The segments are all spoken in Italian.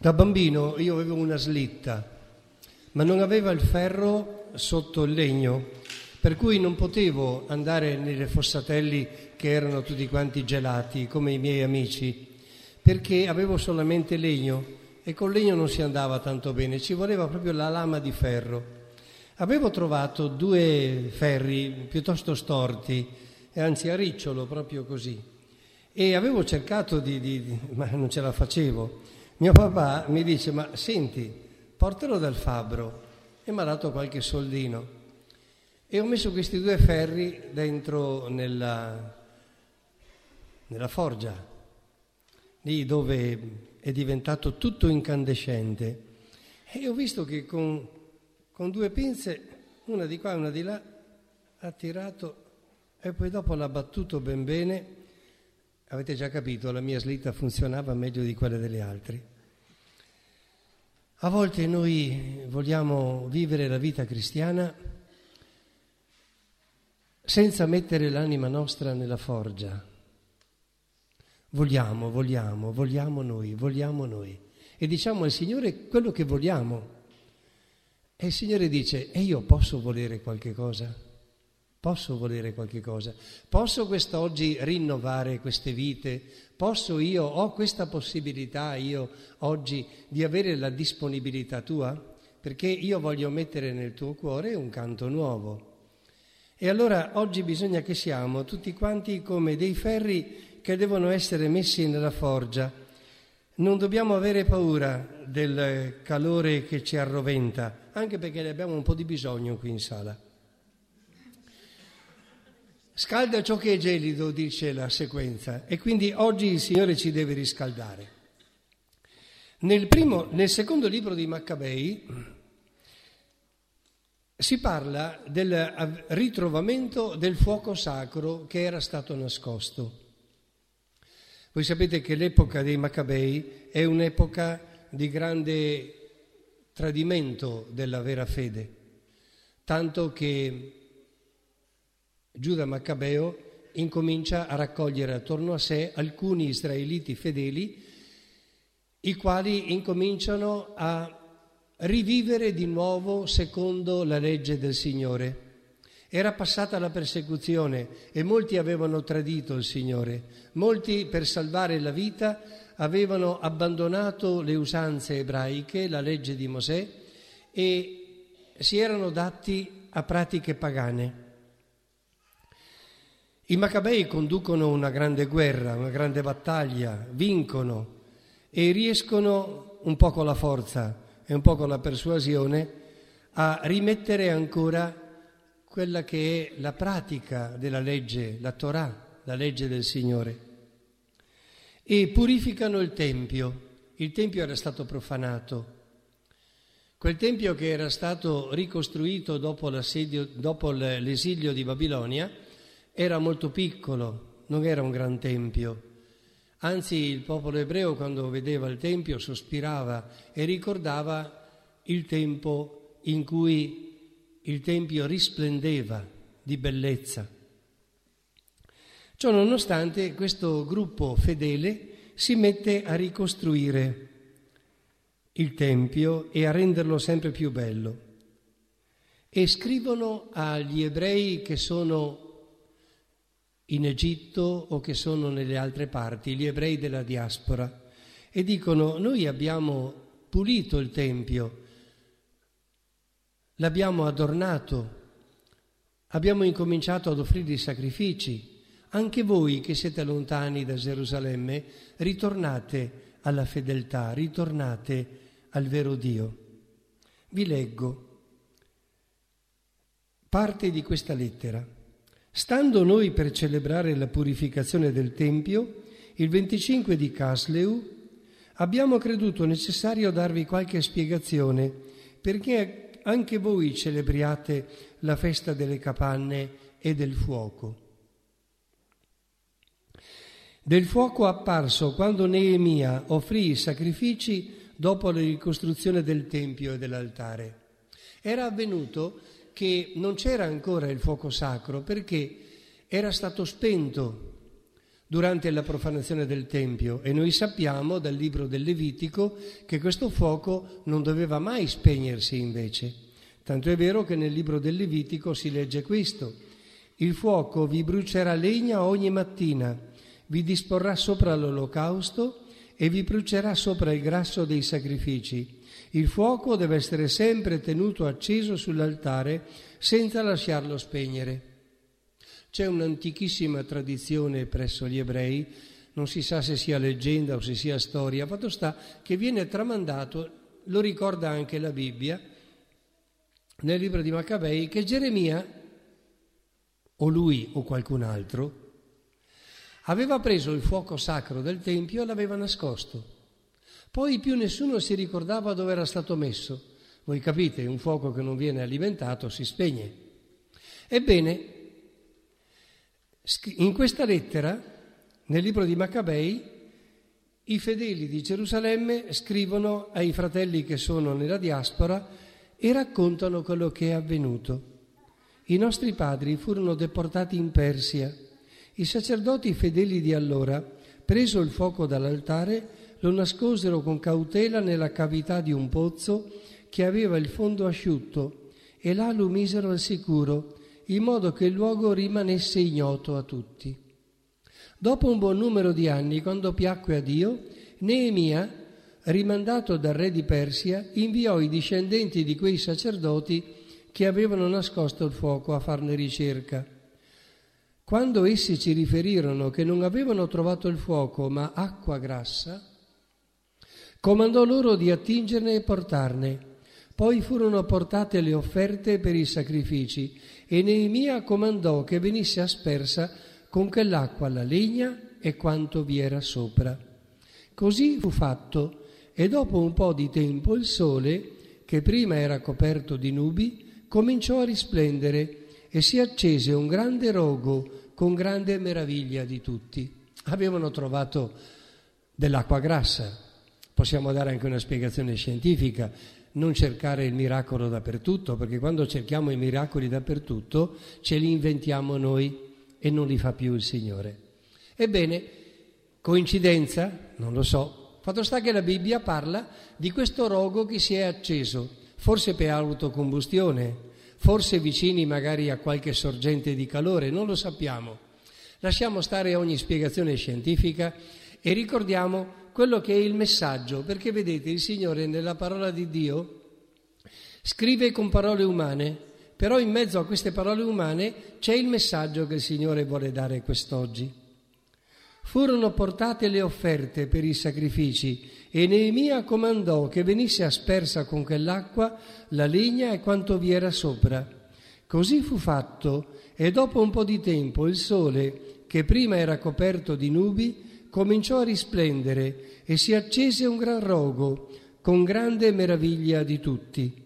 Da bambino io avevo una slitta, ma non aveva il ferro sotto il legno, per cui non potevo andare nelle fossatelli che erano tutti quanti gelati, come i miei amici, perché avevo solamente legno e col legno non si andava tanto bene, ci voleva proprio la lama di ferro. Avevo trovato 2 ferri piuttosto storti, anzi a ricciolo, proprio così, e avevo cercato ma non ce la facevo. Mio papà mi dice: ma senti, portalo dal fabbro, e mi ha dato qualche soldino e ho messo questi 2 ferri dentro nella forgia, lì dove è diventato tutto incandescente, e ho visto che con 2 pinze, una di qua e una di là, ha tirato e poi dopo l'ha battuto ben bene. Avete già capito, la mia slitta funzionava meglio di quelle delle altre. A volte noi vogliamo vivere la vita cristiana senza mettere l'anima nostra nella forgia. Vogliamo noi. E diciamo al Signore quello che vogliamo. E il Signore dice: e io posso volere qualche cosa? Posso quest'oggi rinnovare queste vite? Ho questa possibilità io oggi di avere la disponibilità tua? Perché io voglio mettere nel tuo cuore un canto nuovo. E allora oggi bisogna che siamo tutti quanti come dei ferri che devono essere messi nella forgia. Non dobbiamo avere paura del calore che ci arroventa, anche perché ne abbiamo un po' di bisogno qui in sala. Scalda ciò che è gelido, dice la sequenza, e quindi oggi il Signore ci deve riscaldare. Nel secondo libro di Maccabei si parla del ritrovamento del fuoco sacro che era stato nascosto. Voi sapete che l'epoca dei Maccabei è un'epoca di grande tradimento della vera fede, tanto che Giuda Maccabeo incomincia a raccogliere attorno a sé alcuni israeliti fedeli, i quali incominciano a rivivere di nuovo secondo la legge del Signore. Era passata la persecuzione e molti avevano tradito il Signore, molti per salvare la vita avevano abbandonato le usanze ebraiche, la legge di Mosè, e si erano dati a pratiche pagane. I Maccabei conducono una grande guerra, una grande battaglia, vincono e riescono un po' con la forza e un po' con la persuasione a rimettere ancora quella che è la pratica della legge, la Torah, la legge del Signore. E purificano il Tempio. Il Tempio era stato profanato. Quel Tempio che era stato ricostruito dopo l'esilio di Babilonia era molto piccolo, non era un gran tempio. Anzi, il popolo ebreo, quando vedeva il Tempio, sospirava e ricordava il tempo in cui il Tempio risplendeva di bellezza. Ciò nonostante, questo gruppo fedele si mette a ricostruire il Tempio e a renderlo sempre più bello. E scrivono agli ebrei che sono in Egitto o che sono nelle altre parti, gli ebrei della diaspora, e dicono: noi abbiamo pulito il Tempio, l'abbiamo adornato, abbiamo incominciato ad offrire i sacrifici. Anche voi che siete lontani da Gerusalemme, ritornate alla fedeltà, ritornate al vero Dio. Vi leggo parte di questa lettera. Stando noi per celebrare la purificazione del Tempio, il 25 di Casleu, abbiamo creduto necessario darvi qualche spiegazione, perché anche voi celebriate la festa delle capanne e del fuoco. Del fuoco apparso quando Neemia offrì i sacrifici dopo la ricostruzione del Tempio e dell'altare. Era avvenuto che non c'era ancora il fuoco sacro perché era stato spento durante la profanazione del Tempio, e noi sappiamo dal libro del Levitico che questo fuoco non doveva mai spegnersi invece. Tanto è vero che nel libro del Levitico si legge questo: il fuoco vi brucerà legna ogni mattina, vi disporrà sopra l'olocausto e vi brucerà sopra il grasso dei sacrifici. Il fuoco deve essere sempre tenuto acceso sull'altare senza lasciarlo spegnere. C'è un'antichissima tradizione presso gli ebrei, non si sa se sia leggenda o se sia storia, fatto sta che viene tramandato, lo ricorda anche la Bibbia, nel libro di Maccabei, che Geremia, o lui o qualcun altro, aveva preso il fuoco sacro del Tempio e l'aveva nascosto. Poi più nessuno si ricordava dove era stato messo. Voi capite, un fuoco che non viene alimentato si spegne. Ebbene, in questa lettera, nel libro di Maccabei, i fedeli di Gerusalemme scrivono ai fratelli che sono nella diaspora e raccontano quello che è avvenuto. I nostri padri furono deportati in Persia. I sacerdoti fedeli di allora, preso il fuoco dall'altare, lo nascosero con cautela nella cavità di un pozzo che aveva il fondo asciutto e là lo misero al sicuro, in modo che il luogo rimanesse ignoto a tutti. Dopo un buon numero di anni, quando piacque a Dio, Neemia, rimandato dal re di Persia, inviò i discendenti di quei sacerdoti che avevano nascosto il fuoco a farne ricerca. Quando essi ci riferirono che non avevano trovato il fuoco, ma acqua grassa, comandò loro di attingerne e portarne. Poi furono portate le offerte per i sacrifici e Neemia comandò che venisse aspersa con quell'acqua la legna e quanto vi era sopra. Così fu fatto, e dopo un po' di tempo il sole, che prima era coperto di nubi, cominciò a risplendere e si accese un grande rogo con grande meraviglia di tutti. Avevano trovato dell'acqua grassa. Possiamo dare anche una spiegazione scientifica: non cercare il miracolo dappertutto, perché quando cerchiamo i miracoli dappertutto ce li inventiamo noi e non li fa più il Signore. Ebbene, coincidenza? Non lo so. Fatto sta che la Bibbia parla di questo rogo che si è acceso, forse per autocombustione, forse vicini magari a qualche sorgente di calore, non lo sappiamo. Lasciamo stare ogni spiegazione scientifica e ricordiamo quello che è il messaggio, perché vedete, il Signore nella parola di Dio scrive con parole umane, però in mezzo a queste parole umane c'è il messaggio che il Signore vuole dare quest'oggi. Furono portate le offerte per i sacrifici e Neemia comandò che venisse aspersa con quell'acqua la legna e quanto vi era sopra. Così fu fatto, e dopo un po' di tempo il sole, che prima era coperto di nubi, cominciò a risplendere e si accese un gran rogo con grande meraviglia di tutti.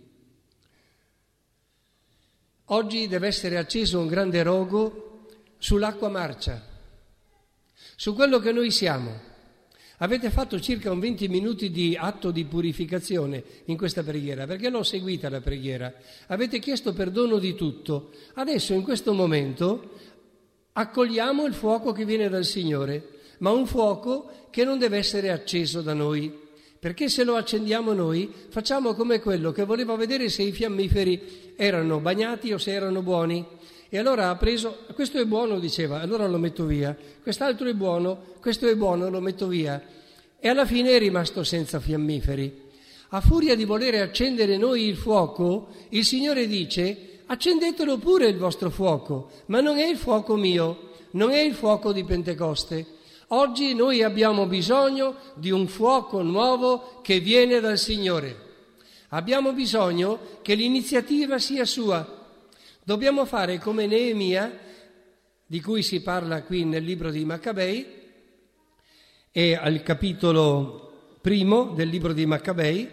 Oggi deve essere acceso un grande rogo sull'acqua marcia, su quello che noi siamo. Avete fatto circa un 20 minuti di atto di purificazione in questa preghiera, perché l'ho seguita la preghiera. Avete chiesto perdono di tutto. Adesso in questo momento accogliamo il fuoco che viene dal Signore, ma un fuoco che non deve essere acceso da noi, perché se lo accendiamo noi facciamo come quello che voleva vedere se i fiammiferi erano bagnati o se erano buoni. E allora ha preso, questo è buono, diceva, allora lo metto via, quest'altro è buono, questo è buono, lo metto via. E alla fine è rimasto senza fiammiferi. A furia di volere accendere noi il fuoco, il Signore dice: accendetelo pure il vostro fuoco, ma non è il fuoco mio, non è il fuoco di Pentecoste. Oggi noi abbiamo bisogno di un fuoco nuovo che viene dal Signore. Abbiamo bisogno che l'iniziativa sia sua. Dobbiamo fare come Neemia, di cui si parla qui nel libro di Maccabei, e al capitolo 1 del libro di Maccabei,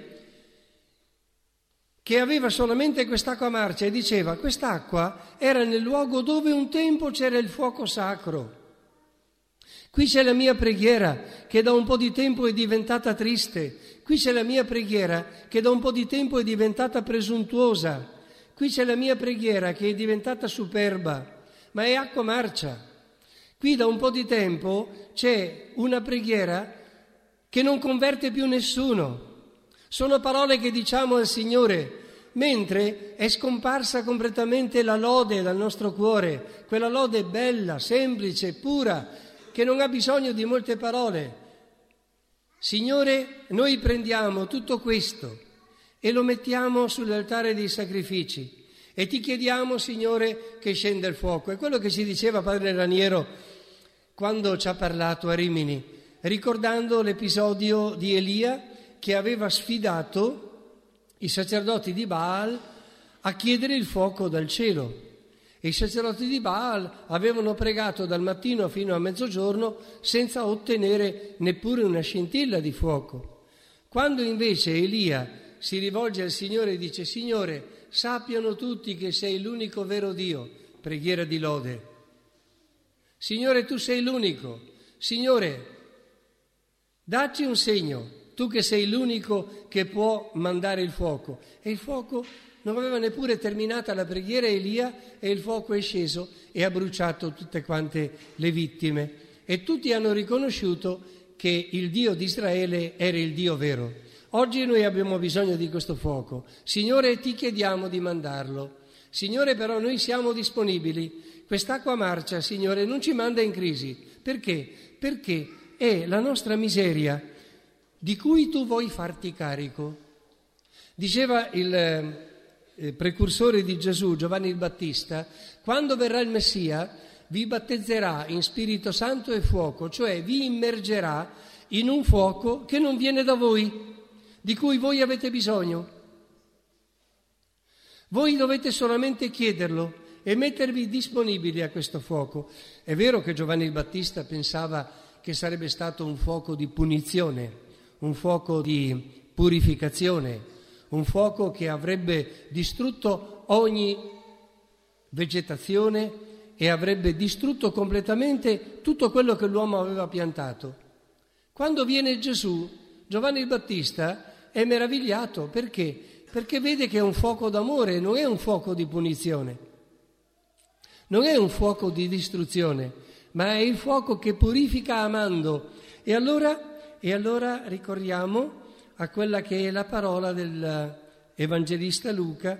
che aveva solamente quest'acqua marcia e diceva: quest'acqua era nel luogo dove un tempo c'era il fuoco sacro. Qui c'è la mia preghiera che da un po' di tempo è diventata triste. Qui c'è la mia preghiera che da un po' di tempo è diventata presuntuosa. Qui c'è la mia preghiera che è diventata superba, ma è acqua marcia. Qui da un po' di tempo c'è una preghiera che non converte più nessuno. Sono parole che diciamo al Signore, mentre è scomparsa completamente la lode dal nostro cuore, quella lode bella, semplice, pura, che non ha bisogno di molte parole. Signore, noi prendiamo tutto questo e lo mettiamo sull'altare dei sacrifici e ti chiediamo, Signore, che scenda il fuoco. È quello che ci diceva Padre Raniero quando ci ha parlato a Rimini, ricordando l'episodio di Elia che aveva sfidato i sacerdoti di Baal a chiedere il fuoco dal cielo. E i sacerdoti di Baal avevano pregato dal mattino fino a mezzogiorno senza ottenere neppure una scintilla di fuoco. Quando invece Elia si rivolge al Signore e dice: Signore, sappiano tutti che sei l'unico vero Dio, preghiera di lode. Signore, tu sei l'unico. Signore, dacci un segno, tu che sei l'unico che può mandare il fuoco. E il fuoco non aveva neppure terminata la preghiera Elia e il fuoco è sceso e ha bruciato tutte quante le vittime. E tutti hanno riconosciuto che il Dio di Israele era il Dio vero. Oggi noi abbiamo bisogno di questo fuoco. Signore, ti chiediamo di mandarlo. Signore, però noi siamo disponibili. Quest'acqua marcia, Signore, non ci manda in crisi. Perché? Perché è la nostra miseria di cui tu vuoi farti carico. Diceva il precursore di Gesù, Giovanni il Battista, quando verrà il Messia vi battezzerà in Spirito Santo e fuoco, cioè vi immergerà in un fuoco che non viene da voi, di cui voi avete bisogno. Voi dovete solamente chiederlo e mettervi disponibili a questo fuoco. È vero che Giovanni il Battista pensava che sarebbe stato un fuoco di punizione, un fuoco di purificazione, un fuoco che avrebbe distrutto ogni vegetazione e avrebbe distrutto completamente tutto quello che l'uomo aveva piantato. Quando viene Gesù, Giovanni il Battista è meravigliato. Perché? Perché vede che è un fuoco d'amore, non è un fuoco di punizione, non è un fuoco di distruzione, ma è il fuoco che purifica amando. E allora ricorriamo a quella che è la parola dell'Evangelista Luca,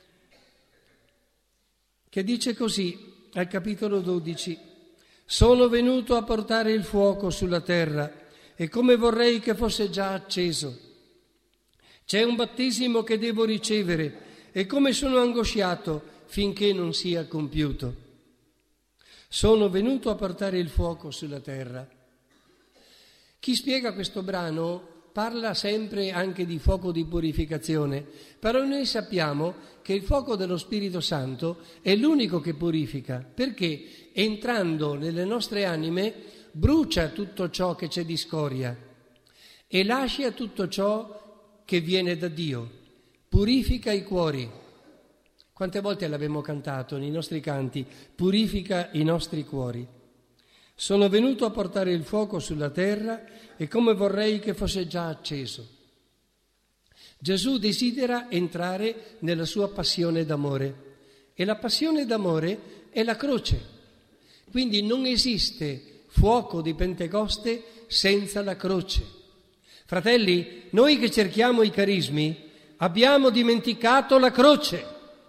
che dice così al capitolo 12: sono venuto a portare il fuoco sulla terra e come vorrei che fosse già acceso. C'è un battesimo che devo ricevere e come sono angosciato finché non sia compiuto. Sono venuto a portare il fuoco sulla terra. Chi spiega questo brano parla sempre anche di fuoco di purificazione, però noi sappiamo che il fuoco dello Spirito Santo è l'unico che purifica, perché entrando nelle nostre anime brucia tutto ciò che c'è di scoria e lascia tutto ciò che viene da Dio, purifica i cuori. Quante volte l'abbiamo cantato nei nostri canti, purifica i nostri cuori. Sono venuto a portare il fuoco sulla terra e come vorrei che fosse già acceso. Gesù desidera entrare nella sua passione d'amore e la passione d'amore è la croce. Quindi non esiste fuoco di Pentecoste senza la croce. Fratelli, noi che cerchiamo i carismi abbiamo dimenticato la croce.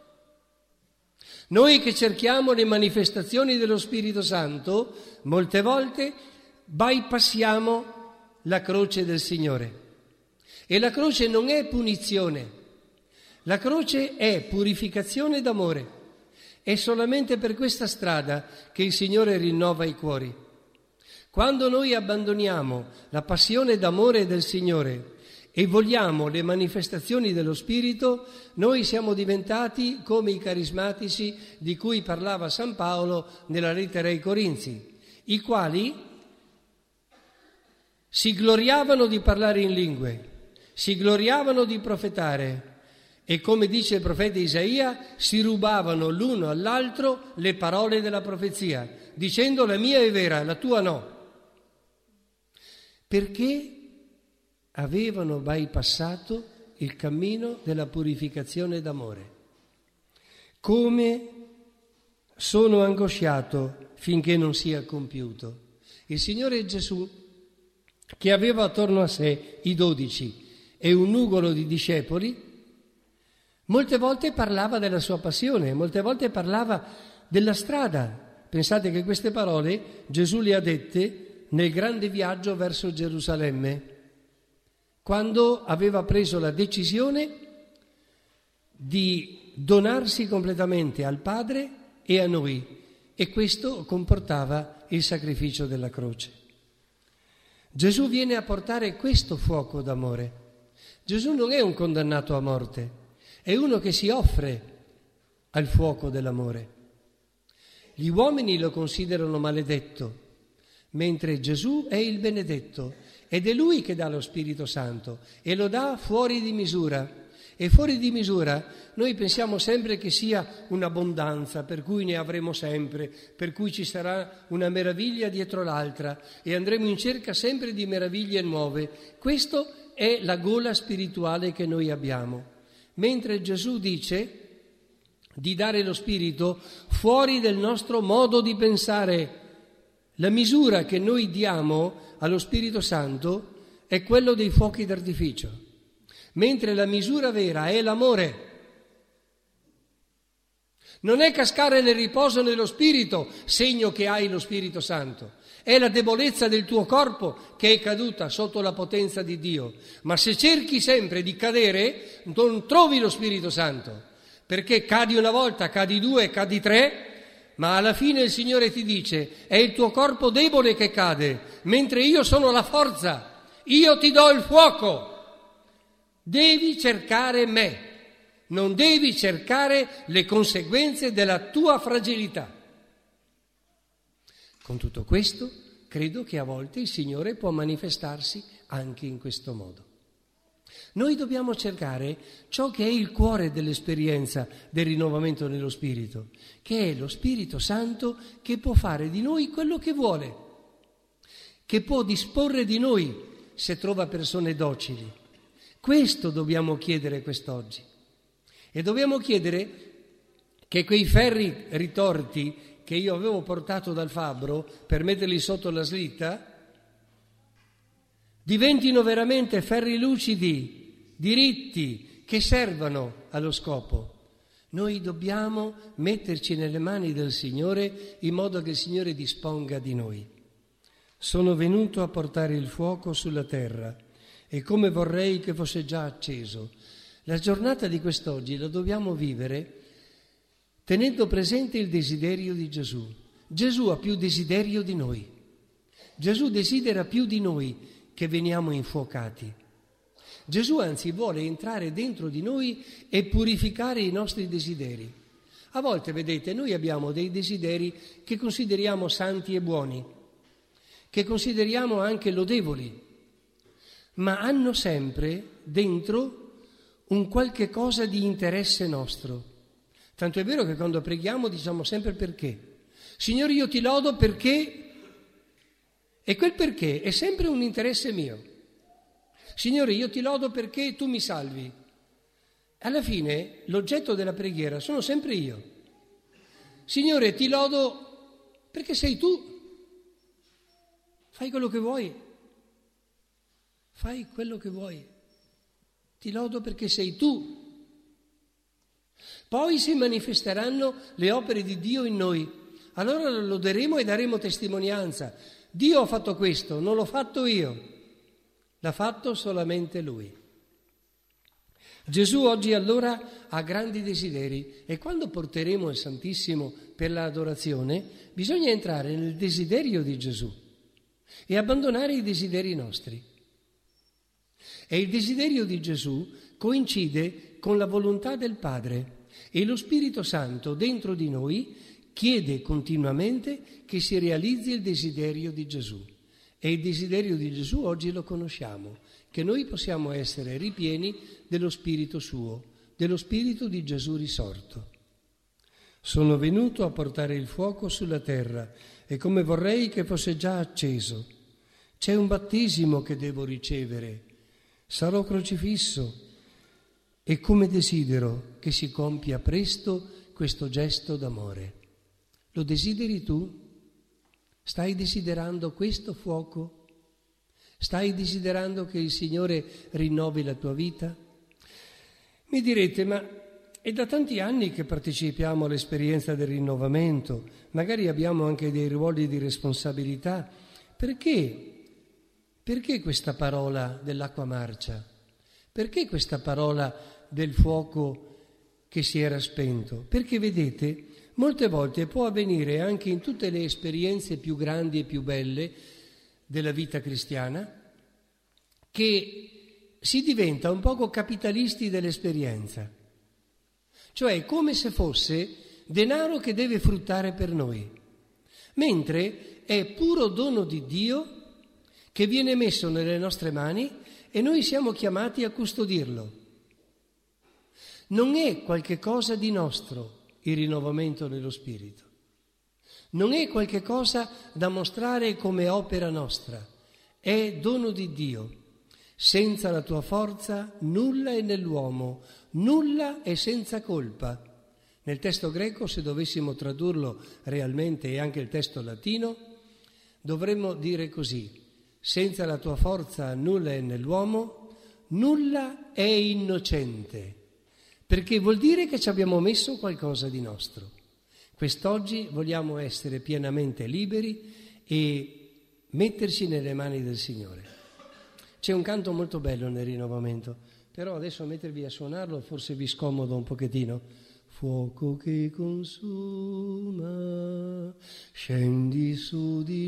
Noi che cerchiamo le manifestazioni dello Spirito Santo, molte volte bypassiamo la croce del Signore. E la croce non è punizione, la croce è purificazione d'amore. È solamente per questa strada che il Signore rinnova i cuori. Quando noi abbandoniamo la passione d'amore del Signore e vogliamo le manifestazioni dello Spirito, noi siamo diventati come i carismatici di cui parlava San Paolo nella lettera ai Corinzi, i quali si gloriavano di parlare in lingue, si gloriavano di profetare e, come dice il profeta Isaia, si rubavano l'uno all'altro le parole della profezia, dicendo la mia è vera, la tua no. Perché avevano bypassato il cammino della purificazione d'amore. Come sono angosciato finché non sia compiuto. Il Signore Gesù, che aveva attorno a sé i 12 e un nugolo di discepoli, molte volte parlava della sua passione, molte volte parlava della strada. Pensate che queste parole Gesù le ha dette nel grande viaggio verso Gerusalemme, quando aveva preso la decisione di donarsi completamente al Padre e a noi, e questo comportava il sacrificio della croce. Gesù viene a portare questo fuoco d'amore. Gesù non è un condannato a morte, è uno che si offre al fuoco dell'amore. Gli uomini lo considerano maledetto, mentre Gesù è il benedetto ed è Lui che dà lo Spirito Santo e lo dà fuori di misura. E fuori di misura noi pensiamo sempre che sia un'abbondanza, per cui ne avremo sempre, per cui ci sarà una meraviglia dietro l'altra e andremo in cerca sempre di meraviglie nuove. Questo è la gola spirituale che noi abbiamo. Mentre Gesù dice di dare lo Spirito fuori del nostro modo di pensare. La misura che noi diamo allo Spirito Santo è quello dei fuochi d'artificio, mentre la misura vera è l'amore. Non è cascare nel riposo nello Spirito, segno che hai lo Spirito Santo. È la debolezza del tuo corpo che è caduta sotto la potenza di Dio. Ma se cerchi sempre di cadere, non trovi lo Spirito Santo, perché cadi una volta, cadi 2, cadi 3, ma alla fine il Signore ti dice: è il tuo corpo debole che cade, mentre io sono la forza, io ti do il fuoco. Devi cercare me, non devi cercare le conseguenze della tua fragilità. Con tutto questo, credo che a volte il Signore può manifestarsi anche in questo modo. Noi dobbiamo cercare ciò che è il cuore dell'esperienza del rinnovamento nello Spirito, che è lo Spirito Santo che può fare di noi quello che vuole, che può disporre di noi se trova persone docili. Questo dobbiamo chiedere quest'oggi. E dobbiamo chiedere che quei ferri ritorti che io avevo portato dal fabbro per metterli sotto la slitta diventino veramente ferri lucidi, diritti, che servano allo scopo. Noi dobbiamo metterci nelle mani del Signore in modo che il Signore disponga di noi. Sono venuto a portare il fuoco sulla terra e come vorrei che fosse già acceso. La giornata di quest'oggi la dobbiamo vivere tenendo presente il desiderio di Gesù. Gesù ha più desiderio di noi. Gesù desidera più di noi che veniamo infuocati. Gesù anzi vuole entrare dentro di noi e purificare i nostri desideri. A volte, vedete, noi abbiamo dei desideri che consideriamo santi e buoni, che consideriamo anche lodevoli, ma hanno sempre dentro un qualche cosa di interesse nostro. Tanto è vero che quando preghiamo diciamo sempre perché. Signore, io ti lodo perché... E quel perché è sempre un interesse mio. Signore, io ti lodo perché tu mi salvi. Alla fine l'oggetto della preghiera sono sempre io. Signore, ti lodo perché sei tu. Fai quello che vuoi. Fai quello che vuoi. Ti lodo perché sei tu. Poi si manifesteranno le opere di Dio in noi. Allora lo loderemo e daremo testimonianza. Dio ha fatto questo, non l'ho fatto io, l'ha fatto solamente Lui. Gesù oggi allora ha grandi desideri e quando porteremo il Santissimo per l'adorazione bisogna entrare nel desiderio di Gesù e abbandonare i desideri nostri. E il desiderio di Gesù coincide con la volontà del Padre e lo Spirito Santo dentro di noi chiede continuamente che si realizzi il desiderio di Gesù. E il desiderio di Gesù oggi lo conosciamo, che noi possiamo essere ripieni dello Spirito suo, dello Spirito di Gesù risorto. Sono venuto a portare il fuoco sulla terra e come vorrei che fosse già acceso. C'è un battesimo che devo ricevere. Sarò crocifisso e come desidero che si compia presto questo gesto d'amore. Lo desideri tu? Stai desiderando questo fuoco? Stai desiderando che il Signore rinnovi la tua vita? Mi direte, ma è da tanti anni che partecipiamo all'esperienza del rinnovamento, magari abbiamo anche dei ruoli di responsabilità. Perché questa parola dell'acqua marcia? Perché questa parola del fuoco che si era spento? Perché vedete, molte volte può avvenire anche in tutte le esperienze più grandi e più belle della vita cristiana che si diventa un poco capitalisti dell'esperienza, cioè come se fosse denaro che deve fruttare per noi, mentre è puro dono di Dio che viene messo nelle nostre mani e noi siamo chiamati a custodirlo. Non è qualche cosa di nostro il rinnovamento dello spirito, non è qualche cosa da mostrare come opera nostra, è dono di Dio. Senza la tua forza nulla è nell'uomo, nulla è senza colpa. Nel testo greco, se dovessimo tradurlo realmente, e anche il testo latino, dovremmo dire così: senza la tua forza nulla è nell'uomo, nulla è innocente, perché vuol dire che ci abbiamo messo qualcosa di nostro. Quest'oggi vogliamo essere pienamente liberi e metterci nelle mani del Signore. C'è un canto molto bello nel rinnovamento, però adesso mettervi a suonarlo forse vi scomodo un pochettino. Fuoco che consuma, scendi su di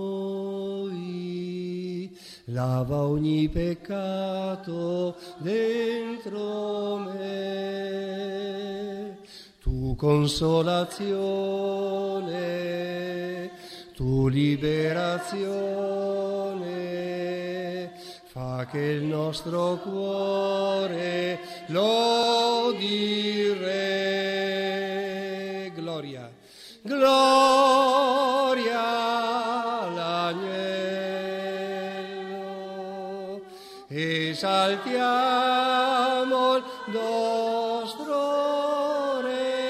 noi, lava ogni peccato dentro me. Tu consolazione, tu liberazione, fa che il nostro cuore lodi il Re. Gloria, gloria all'agnello, esaltiamo il nostro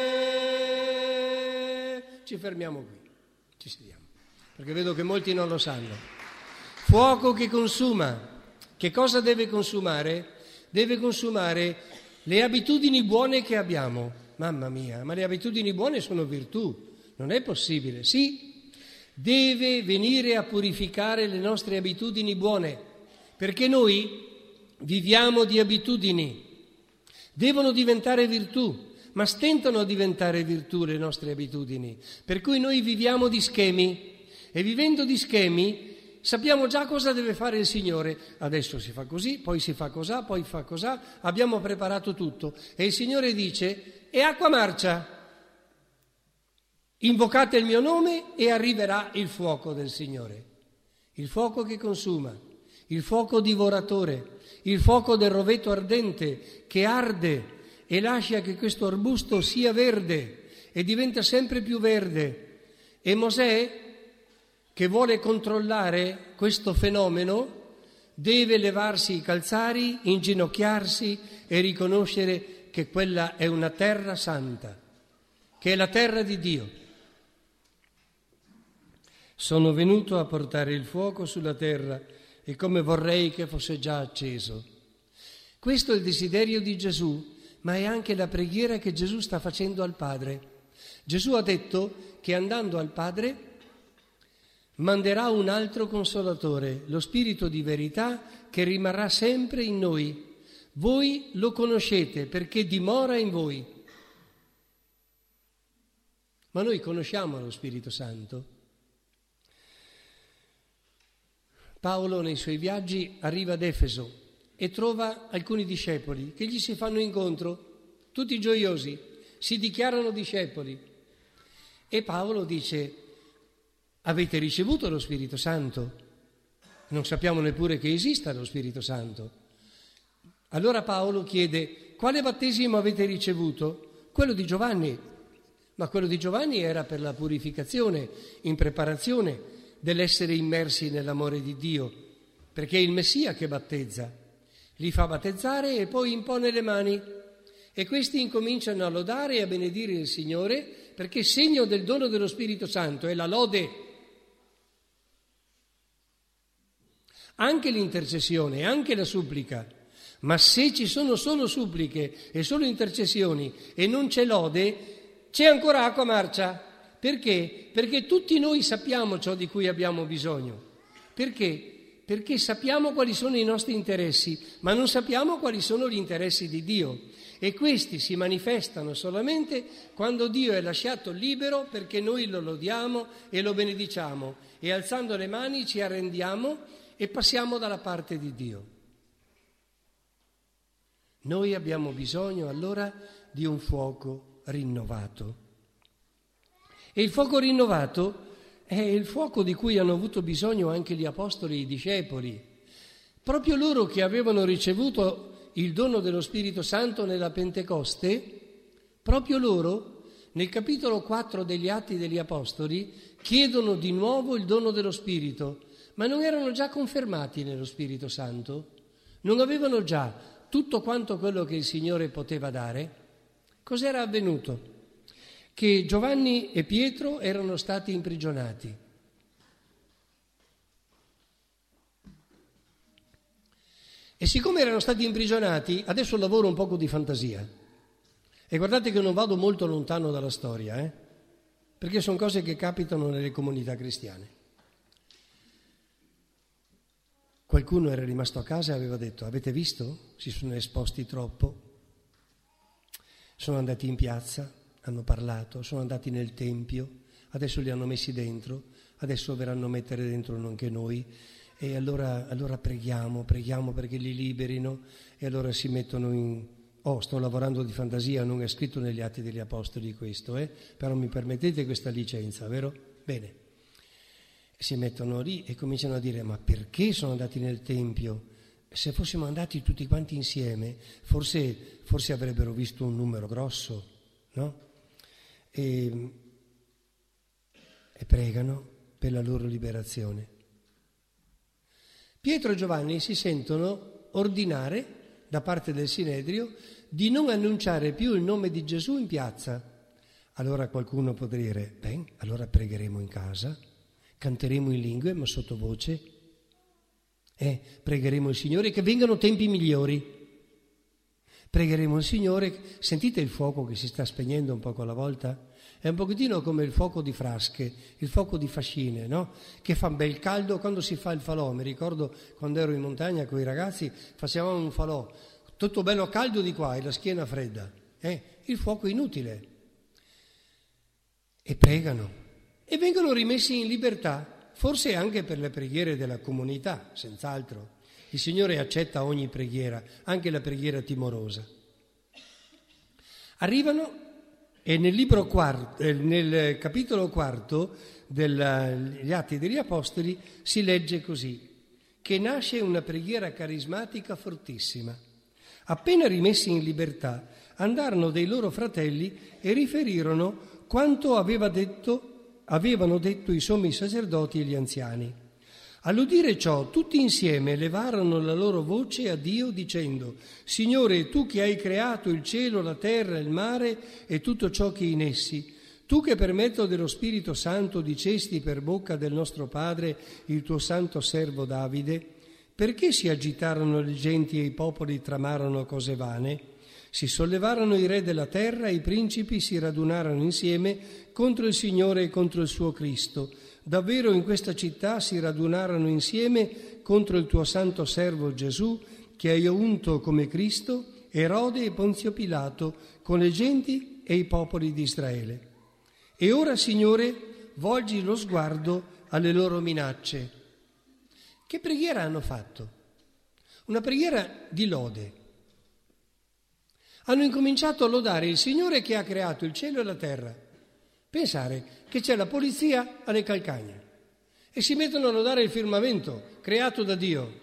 Re. Ci fermiamo qui, ci sediamo, perché vedo che molti non lo sanno. Fuoco che consuma. Che cosa deve consumare? Deve consumare le abitudini buone che abbiamo. Mamma mia, ma le abitudini buone sono virtù, non è possibile. Sì, deve venire a purificare le nostre abitudini buone, perché noi viviamo di abitudini, devono diventare virtù, ma stentano a diventare virtù le nostre abitudini, per cui noi viviamo di schemi e vivendo di schemi sappiamo già cosa deve fare il Signore. Adesso si fa così, poi si fa cosà, poi fa cosà, abbiamo preparato tutto. E il Signore dice: è acqua marcia, invocate il mio nome e arriverà il fuoco del Signore. Il fuoco che consuma, il fuoco divoratore, il fuoco del roveto ardente che arde e lascia che questo arbusto sia verde e diventa sempre più verde. E Mosè, che vuole controllare questo fenomeno, deve levarsi i calzari, inginocchiarsi e riconoscere che quella è una terra santa, che è la terra di Dio. Sono venuto a portare il fuoco sulla terra e come vorrei che fosse già acceso. Questo è il desiderio di Gesù, ma è anche la preghiera che Gesù sta facendo al Padre. Gesù ha detto che andando al Padre manderà un altro consolatore, lo Spirito di verità che rimarrà sempre in noi. Voi lo conoscete perché dimora in voi. Ma noi conosciamo lo Spirito Santo? Paolo nei suoi viaggi arriva ad Efeso e trova alcuni discepoli che gli si fanno incontro, tutti gioiosi, si dichiarano discepoli. E Paolo dice: avete ricevuto lo Spirito Santo? Non sappiamo neppure che esista lo Spirito Santo. Allora Paolo chiede: quale battesimo avete ricevuto? Quello di Giovanni. Ma quello di Giovanni era per la purificazione, in preparazione dell'essere immersi nell'amore di Dio, perché è il Messia che battezza. Li fa battezzare e poi impone le mani. E questi incominciano a lodare e a benedire il Signore, perché segno del dono dello Spirito Santo è la lode. anche l'intercessione, anche la supplica. Ma se ci sono solo suppliche e solo intercessioni e non c'è lode, c'è ancora acqua marcia. Perché? Perché tutti noi sappiamo ciò di cui abbiamo bisogno. Perché? Perché sappiamo quali sono i nostri interessi, ma non sappiamo quali sono gli interessi di Dio. E questi si manifestano solamente quando Dio è lasciato libero, perché noi lo lodiamo e lo benediciamo e alzando le mani ci arrendiamo e passiamo dalla parte di Dio. Noi abbiamo bisogno allora di un fuoco rinnovato. E il fuoco rinnovato è il fuoco di cui hanno avuto bisogno anche gli apostoli e i discepoli. Proprio loro che avevano ricevuto il dono dello Spirito Santo nella Pentecoste, proprio loro, nel capitolo 4 degli Atti degli Apostoli, chiedono di nuovo il dono dello Spirito. Ma non erano già confermati nello Spirito Santo? Non avevano già tutto quanto quello che il Signore poteva dare? Cos'era avvenuto? Che Giovanni e Pietro erano stati imprigionati. E siccome erano stati imprigionati, adesso lavoro un poco di fantasia. E guardate che non vado molto lontano dalla storia, perché sono cose che capitano nelle comunità cristiane. Qualcuno era rimasto a casa e aveva detto: avete visto? Si sono esposti troppo. Sono andati in piazza, hanno parlato, sono andati nel tempio, adesso li hanno messi dentro, adesso verranno a mettere dentro anche noi. E allora preghiamo perché li liberino. E allora si mettono in... sto lavorando di fantasia, non è scritto negli Atti degli Apostoli questo, però mi permettete questa licenza, vero? Bene. Si mettono lì e cominciano a dire: ma perché sono andati nel Tempio? Se fossimo andati tutti quanti insieme, forse avrebbero visto un numero grosso, no? E pregano per la loro liberazione. Pietro e Giovanni si sentono ordinare da parte del Sinedrio di non annunciare più il nome di Gesù in piazza. Allora qualcuno può dire: allora pregheremo in casa, canteremo in lingue ma sottovoce, pregheremo il Signore che vengano tempi migliori. Pregheremo il Signore. Sentite il fuoco che si sta spegnendo un poco alla volta? È un pochettino come il fuoco di Frasche, il fuoco di Fascine, no? Che fa un bel caldo quando si fa il falò. Mi ricordo quando ero in montagna con i ragazzi, facevamo un falò, tutto bello caldo di qua e la schiena fredda. Il fuoco è inutile. E pregano e vengono rimessi in libertà, forse anche per le preghiere della comunità, senz'altro. Il Signore accetta ogni preghiera, anche la preghiera timorosa. Arrivano e nel capitolo 4 degli Atti degli Apostoli si legge così, che nasce una preghiera carismatica fortissima. Appena rimessi in libertà, andarono dei loro fratelli e riferirono quanto avevano detto i sommi sacerdoti e gli anziani. All'udire ciò, tutti insieme levarono la loro voce a Dio dicendo: Signore, tu che hai creato il cielo, la terra, il mare e tutto ciò che è in essi, tu che per mezzo dello Spirito Santo dicesti per bocca del nostro Padre, il tuo santo servo Davide, perché si agitarono le genti e i popoli tramarono cose vane? Si sollevarono i re della terra e i principi si radunarono insieme contro il Signore e contro il suo Cristo. Davvero in questa città si radunarono insieme contro il tuo santo servo Gesù, che hai unto come Cristo, Erode e Ponzio Pilato, con le genti e i popoli di Israele. E ora, Signore, volgi lo sguardo alle loro minacce. Che preghiera hanno fatto? Una preghiera di lode. Hanno incominciato a lodare il Signore che ha creato il cielo e la terra. Pensare che c'è la polizia alle calcagna e si mettono a lodare il firmamento creato da Dio.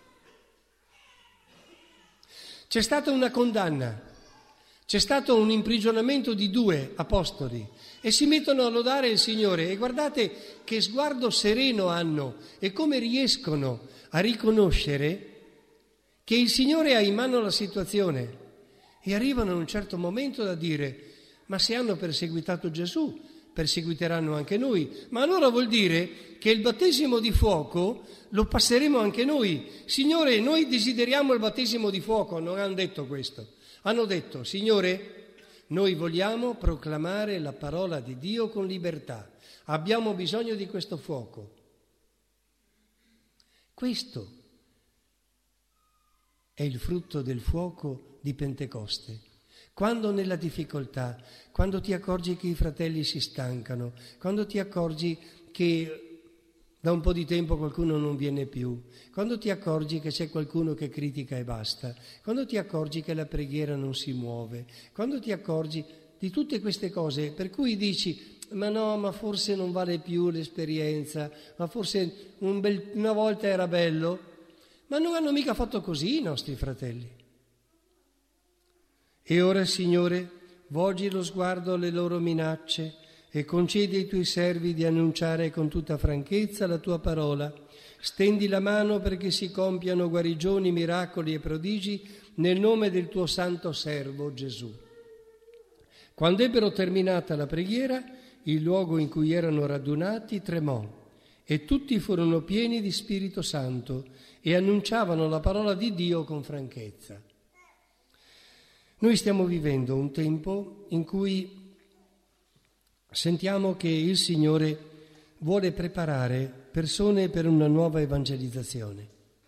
C'è stata una condanna, c'è stato un imprigionamento di 2 apostoli e si mettono a lodare il Signore. E guardate che sguardo sereno hanno e come riescono a riconoscere che il Signore ha in mano la situazione. E arrivano in un certo momento da dire: ma se hanno perseguitato Gesù, perseguiteranno anche noi. Ma allora vuol dire che il battesimo di fuoco lo passeremo anche noi. Signore, noi desideriamo il battesimo di fuoco. Non hanno detto questo. Hanno detto, Signore, noi vogliamo proclamare la parola di Dio con libertà. Abbiamo bisogno di questo fuoco. Questo è il frutto del fuoco di Pentecoste. Quando nella difficoltà, quando ti accorgi che i fratelli si stancano, quando ti accorgi che da un po' di tempo qualcuno non viene più, quando ti accorgi che c'è qualcuno che critica e basta, quando ti accorgi che la preghiera non si muove, quando ti accorgi di tutte queste cose per cui dici ma no, ma forse non vale più l'esperienza, ma forse una volta era bello, ma non hanno mica fatto così i nostri fratelli. E ora, Signore, volgi lo sguardo alle loro minacce e concedi ai tuoi servi di annunciare con tutta franchezza la tua parola. Stendi la mano perché si compiano guarigioni, miracoli e prodigi nel nome del tuo santo servo Gesù. Quando ebbero terminata la preghiera, il luogo in cui erano radunati tremò e tutti furono pieni di Spirito Santo e annunciavano la parola di Dio con franchezza. Noi stiamo vivendo un tempo in cui sentiamo che il Signore vuole preparare persone per una nuova evangelizzazione.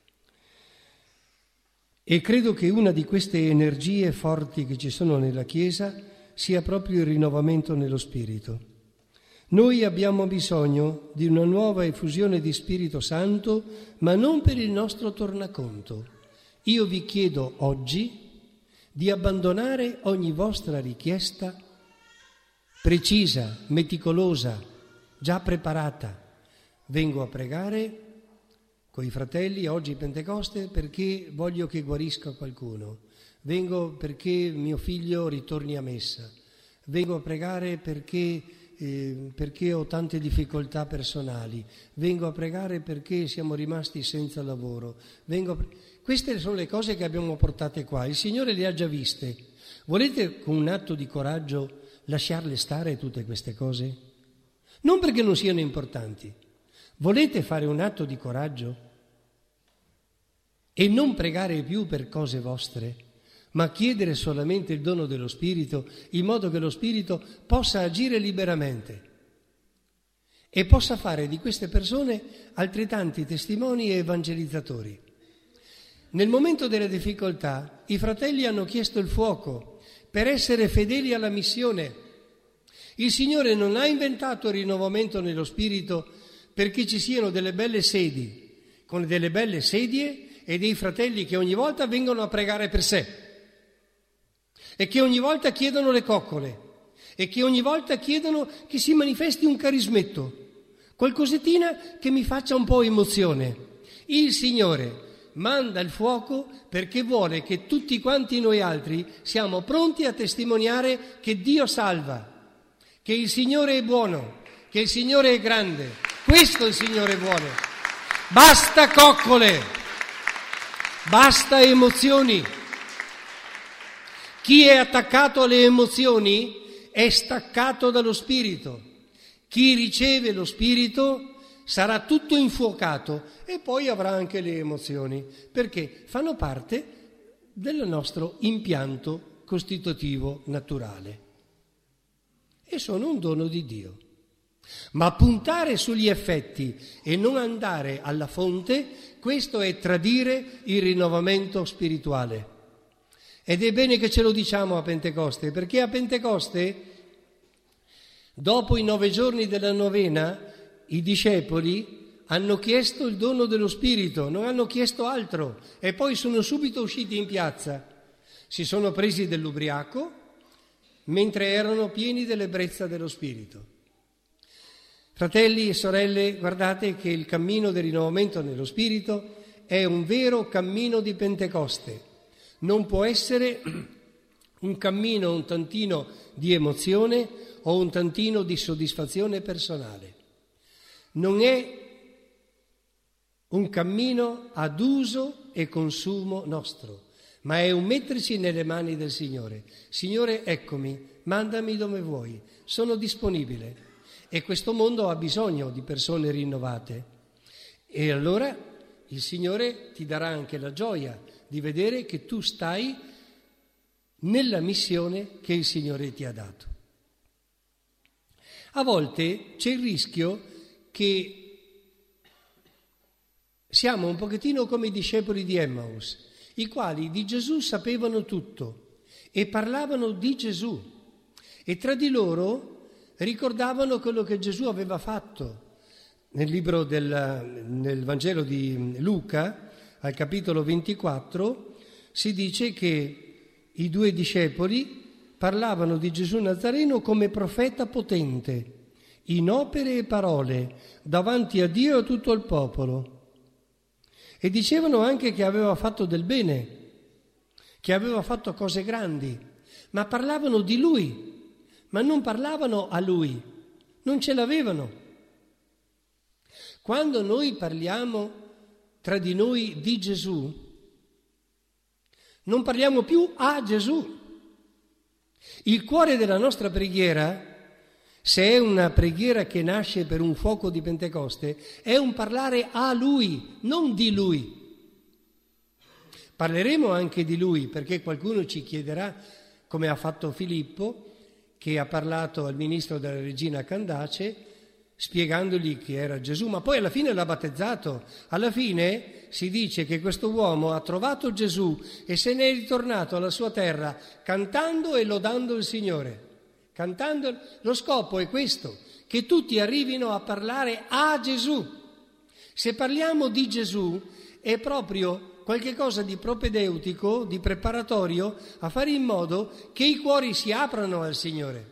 E credo che una di queste energie forti che ci sono nella Chiesa sia proprio il rinnovamento nello Spirito. Noi abbiamo bisogno di una nuova effusione di Spirito Santo, ma non per il nostro tornaconto. Io vi chiedo oggi di abbandonare ogni vostra richiesta precisa, meticolosa, già preparata. Vengo a pregare con i fratelli oggi Pentecoste perché voglio che guarisca qualcuno. Vengo perché mio figlio ritorni a messa. Vengo a pregare perché ho tante difficoltà personali. Vengo a pregare perché siamo rimasti senza lavoro. Queste sono le cose che abbiamo portate qua. Il Signore le ha già viste. Volete con un atto di coraggio lasciarle stare tutte queste cose? Non perché non siano importanti. Volete fare un atto di coraggio e non pregare più per cose vostre, ma chiedere solamente il dono dello Spirito, in modo che lo Spirito possa agire liberamente e possa fare di queste persone altrettanti testimoni e evangelizzatori. Nel momento delle difficoltà i fratelli hanno chiesto il fuoco per essere fedeli alla missione. Il Signore non ha inventato il rinnovamento nello Spirito perché ci siano delle belle sedi, con delle belle sedie e dei fratelli che ogni volta vengono a pregare per sé e che ogni volta chiedono le coccole e che ogni volta chiedono che si manifesti un carismetto, qualcosettina che mi faccia un po' emozione. Il Signore manda il fuoco perché vuole che tutti quanti noi altri siamo pronti a testimoniare che Dio salva, che il Signore è buono, che il Signore è grande. Questo il Signore vuole. Basta coccole, basta emozioni. Chi è attaccato alle emozioni è staccato dallo Spirito. Chi riceve lo Spirito sarà tutto infuocato e poi avrà anche le emozioni, perché fanno parte del nostro impianto costitutivo naturale e sono un dono di Dio. Ma puntare sugli effetti e non andare alla fonte, questo è tradire il rinnovamento spirituale. Ed è bene che ce lo diciamo a Pentecoste, perché a Pentecoste, dopo i 9 giorni della novena, i discepoli hanno chiesto il dono dello Spirito, non hanno chiesto altro, e poi sono subito usciti in piazza. Si sono presi dell'ubriaco, mentre erano pieni dell'ebbrezza dello Spirito. Fratelli e sorelle, guardate che il cammino del rinnovamento nello Spirito è un vero cammino di Pentecoste. Non può essere un cammino un tantino di emozione o un tantino di soddisfazione personale. Non è un cammino ad uso e consumo nostro, ma è un metterci nelle mani del Signore. Signore, eccomi, mandami dove vuoi, sono disponibile. e questo mondo ha bisogno di persone rinnovate. E allora il Signore ti darà anche la gioia di vedere che tu stai nella missione che il Signore ti ha dato. A volte c'è il rischio che siamo un pochettino come i discepoli di Emmaus, i quali di Gesù sapevano tutto e parlavano di Gesù e tra di loro ricordavano quello che Gesù aveva fatto. Nel Vangelo di Luca, al capitolo 24, si dice che i 2 discepoli parlavano di Gesù Nazareno come profeta potente, in opere e parole, davanti a Dio e a tutto il popolo. E dicevano anche che aveva fatto del bene, che aveva fatto cose grandi, ma parlavano di Lui, ma non parlavano a Lui, non ce l'avevano. Quando noi parliamo tra di noi di Gesù, non parliamo più a Gesù. Il cuore della nostra preghiera, se è una preghiera che nasce per un fuoco di Pentecoste, è un parlare a Lui, non di Lui. Parleremo anche di Lui, perché qualcuno ci chiederà, come ha fatto Filippo, che ha parlato al ministro della regina Candace, spiegandogli chi era Gesù, ma poi alla fine l'ha battezzato. Alla fine si dice che questo uomo ha trovato Gesù e se ne è ritornato alla sua terra cantando e lodando il Signore. Cantando, lo scopo è questo, che tutti arrivino a parlare a Gesù. Se parliamo di Gesù è proprio qualche cosa di propedeutico, di preparatorio a fare in modo che i cuori si aprano al Signore.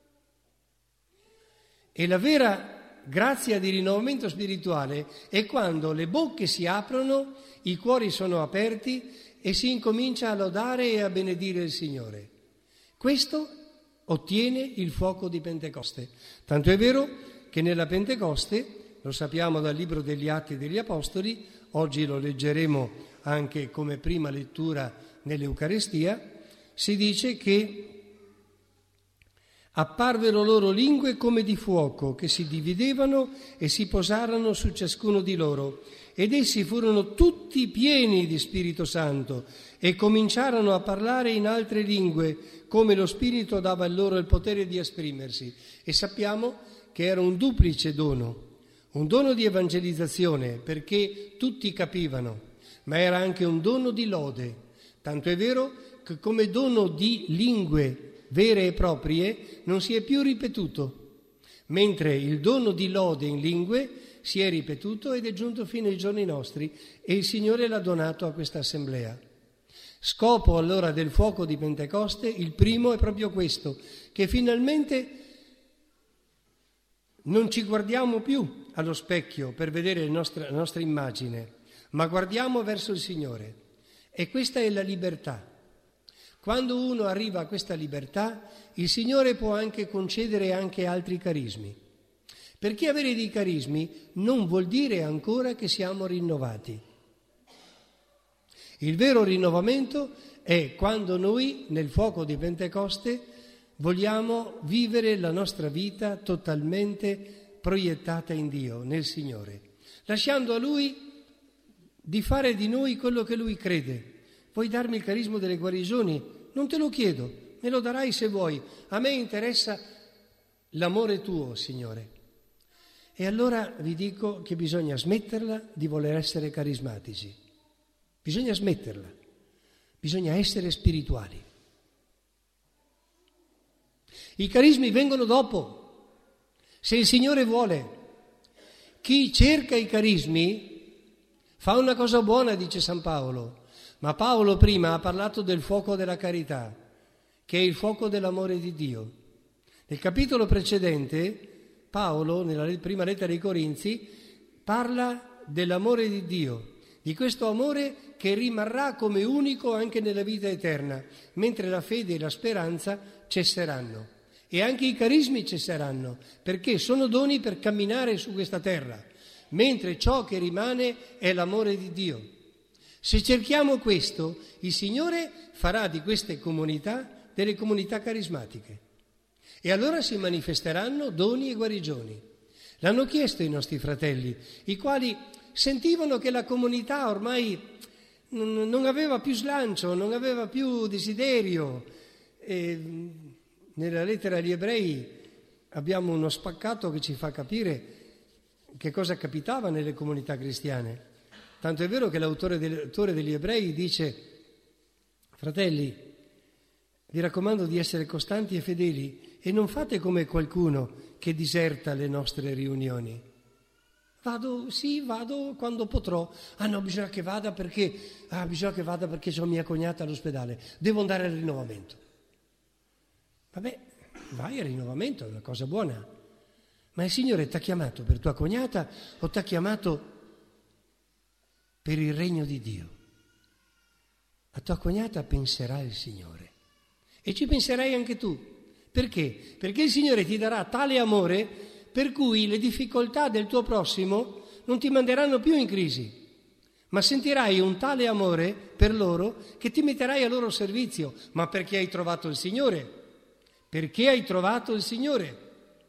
E la vera grazia di rinnovamento spirituale è quando le bocche si aprono, i cuori sono aperti e si incomincia a lodare e a benedire il Signore. Questo ottiene il fuoco di Pentecoste. Tanto è vero che nella Pentecoste, lo sappiamo dal libro degli Atti degli Apostoli, oggi lo leggeremo anche come prima lettura nell'Eucarestia, si dice che apparvero loro lingue come di fuoco, che si dividevano e si posarono su ciascuno di loro. Ed essi furono tutti pieni di Spirito Santo e cominciarono a parlare in altre lingue, come lo Spirito dava loro il potere di esprimersi. E sappiamo che era un duplice dono, un dono di evangelizzazione, perché tutti capivano, ma era anche un dono di lode. Tanto è vero che come dono di lingue vere e proprie non si è più ripetuto, mentre il dono di lode in lingue si è ripetuto ed è giunto fino ai giorni nostri e il Signore l'ha donato a questa assemblea. Scopo allora del fuoco di Pentecoste, il primo è proprio questo, che finalmente non ci guardiamo più allo specchio per vedere la nostra immagine, ma guardiamo verso il Signore. E questa è la libertà. Quando uno arriva a questa libertà, il Signore può anche concedere anche altri carismi. Perché avere dei carismi non vuol dire ancora che siamo rinnovati. Il vero rinnovamento è quando noi, nel fuoco di Pentecoste, vogliamo vivere la nostra vita totalmente proiettata in Dio, nel Signore, lasciando a Lui di fare di noi quello che Lui crede. Vuoi darmi il carisma delle guarigioni? Non te lo chiedo, me lo darai se vuoi. A me interessa l'amore tuo, Signore. E allora vi dico che bisogna smetterla di voler essere carismatici. Bisogna smetterla. Bisogna essere spirituali. I carismi vengono dopo, se il Signore vuole. Chi cerca i carismi fa una cosa buona, dice San Paolo. Ma Paolo prima ha parlato del fuoco della carità, che è il fuoco dell'amore di Dio. Nel capitolo precedente, Paolo, nella prima lettera ai Corinzi, parla dell'amore di Dio, di questo amore che rimarrà come unico anche nella vita eterna, mentre la fede e la speranza cesseranno. E anche i carismi cesseranno, perché sono doni per camminare su questa terra, mentre ciò che rimane è l'amore di Dio. Se cerchiamo questo, il Signore farà di queste comunità delle comunità carismatiche E allora si manifesteranno doni e guarigioni. L'hanno chiesto i nostri fratelli, i quali sentivano che la comunità ormai non aveva più slancio, non aveva più desiderio. E nella lettera agli Ebrei abbiamo uno spaccato che ci fa capire che cosa capitava nelle comunità cristiane. Tanto è vero che l'autore degli Ebrei dice: fratelli, vi raccomando di essere costanti e fedeli e non fate come qualcuno che diserta le nostre riunioni. Vado quando potrò. No, bisogna che vada perché c'ho mia cognata all'ospedale. Devo andare al rinnovamento. Vabbè, vai al rinnovamento, è una cosa buona. Ma il Signore ti ha chiamato per tua cognata o ti ha chiamato per il regno di Dio? A tua cognata penserà il Signore e ci penserai anche tu. Perché? Perché il Signore ti darà tale amore per cui le difficoltà del tuo prossimo non ti manderanno più in crisi, ma sentirai un tale amore per loro che ti metterai a loro servizio. Ma perché hai trovato il Signore? Perché hai trovato il Signore?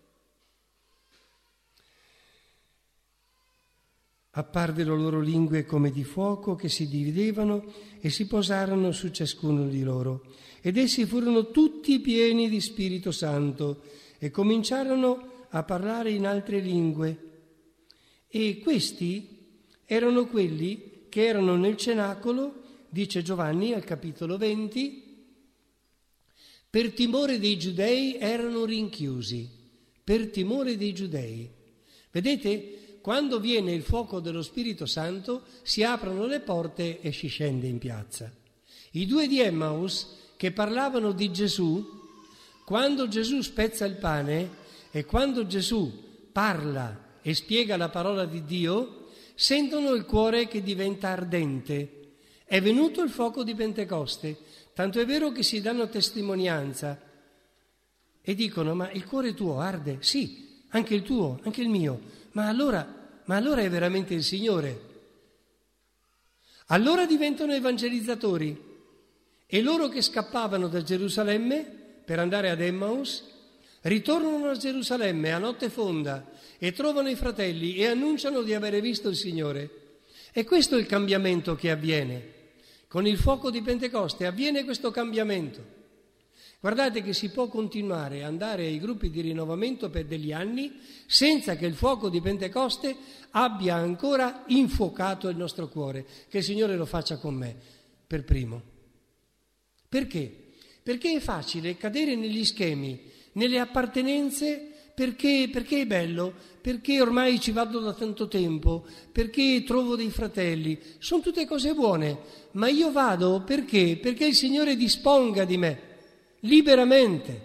Apparvero loro lingue come di fuoco che si dividevano e si posarono su ciascuno di loro. Ed essi furono tutti pieni di Spirito Santo e cominciarono a parlare in altre lingue. E questi erano quelli che erano nel cenacolo, dice Giovanni al capitolo 20, per timore dei giudei erano rinchiusi, per timore dei giudei. Vedete? Quando viene il fuoco dello Spirito Santo si aprono le porte e si scende in piazza. I due di Emmaus che parlavano di Gesù, quando Gesù spezza il pane e quando Gesù parla e spiega la parola di Dio, sentono il cuore che diventa ardente. È venuto il fuoco di Pentecoste, tanto è vero che si danno testimonianza e dicono: ma il cuore tuo arde? Sì, anche il tuo, anche il mio. Ma allora è veramente il Signore. Allora diventano evangelizzatori e loro che scappavano da Gerusalemme per andare ad Emmaus ritornano a Gerusalemme a notte fonda e trovano i fratelli e annunciano di avere visto il Signore. E questo è il cambiamento che avviene. Con il fuoco di Pentecoste avviene questo cambiamento. Guardate che si può continuare ad andare ai gruppi di rinnovamento per degli anni senza che il fuoco di Pentecoste abbia ancora infuocato il nostro cuore. Che il Signore lo faccia con me, per primo. Perché? Perché è facile cadere negli schemi, nelle appartenenze, perché è bello, perché ormai ci vado da tanto tempo, perché trovo dei fratelli. Sono tutte cose buone, ma io vado perché? Perché il Signore disponga di me. Liberamente.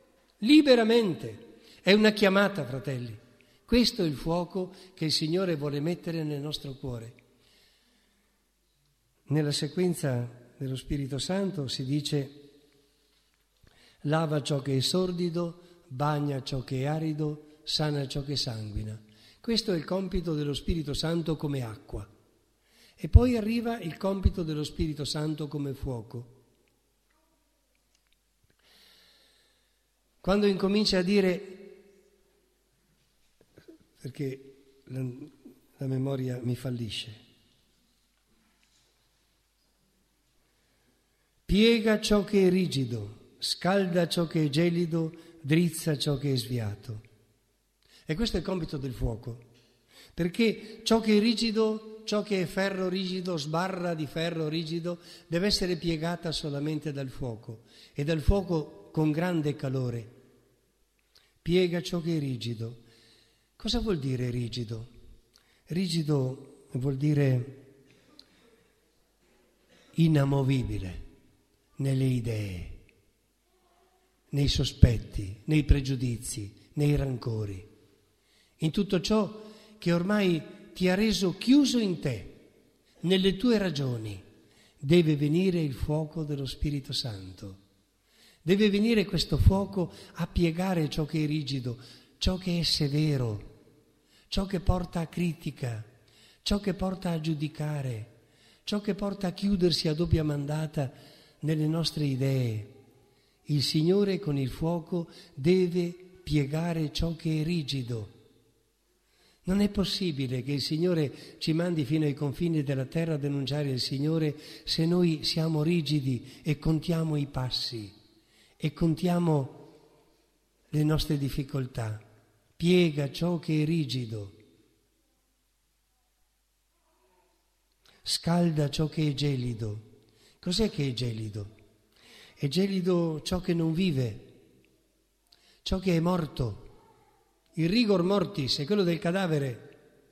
È una chiamata, fratelli. Questo è il fuoco che il Signore vuole mettere nel nostro cuore. Nella sequenza dello Spirito Santo si dice: lava ciò che è sordido, bagna ciò che è arido, sana ciò che sanguina. Questo è il compito dello Spirito Santo come acqua. E poi arriva il compito dello Spirito Santo come fuoco. Quando incomincia a dire, perché la memoria mi fallisce, piega ciò che è rigido, scalda ciò che è gelido, drizza ciò che è sviato. E questo è il compito del fuoco, perché ciò che è rigido, ciò che è ferro rigido, sbarra di ferro rigido, deve essere piegata solamente dal fuoco, e dal fuoco con grande calore. Piega ciò che è rigido. Cosa vuol dire rigido? Rigido vuol dire inamovibile nelle idee, nei sospetti, nei pregiudizi, nei rancori, in tutto ciò che ormai ti ha reso chiuso in te, nelle tue ragioni. Deve venire il fuoco dello Spirito Santo. Deve venire questo fuoco a piegare ciò che è rigido, ciò che è severo, ciò che porta a critica, ciò che porta a giudicare, ciò che porta a chiudersi a doppia mandata nelle nostre idee. Il Signore con il fuoco deve piegare ciò che è rigido. Non è possibile che il Signore ci mandi fino ai confini della terra a denunciare il Signore se noi siamo rigidi e contiamo i passi e contiamo le nostre difficoltà. Piega ciò che è rigido, scalda ciò che è gelido. Cos'è che è gelido? È gelido ciò che non vive, ciò che è morto. Il rigor mortis è quello del cadavere.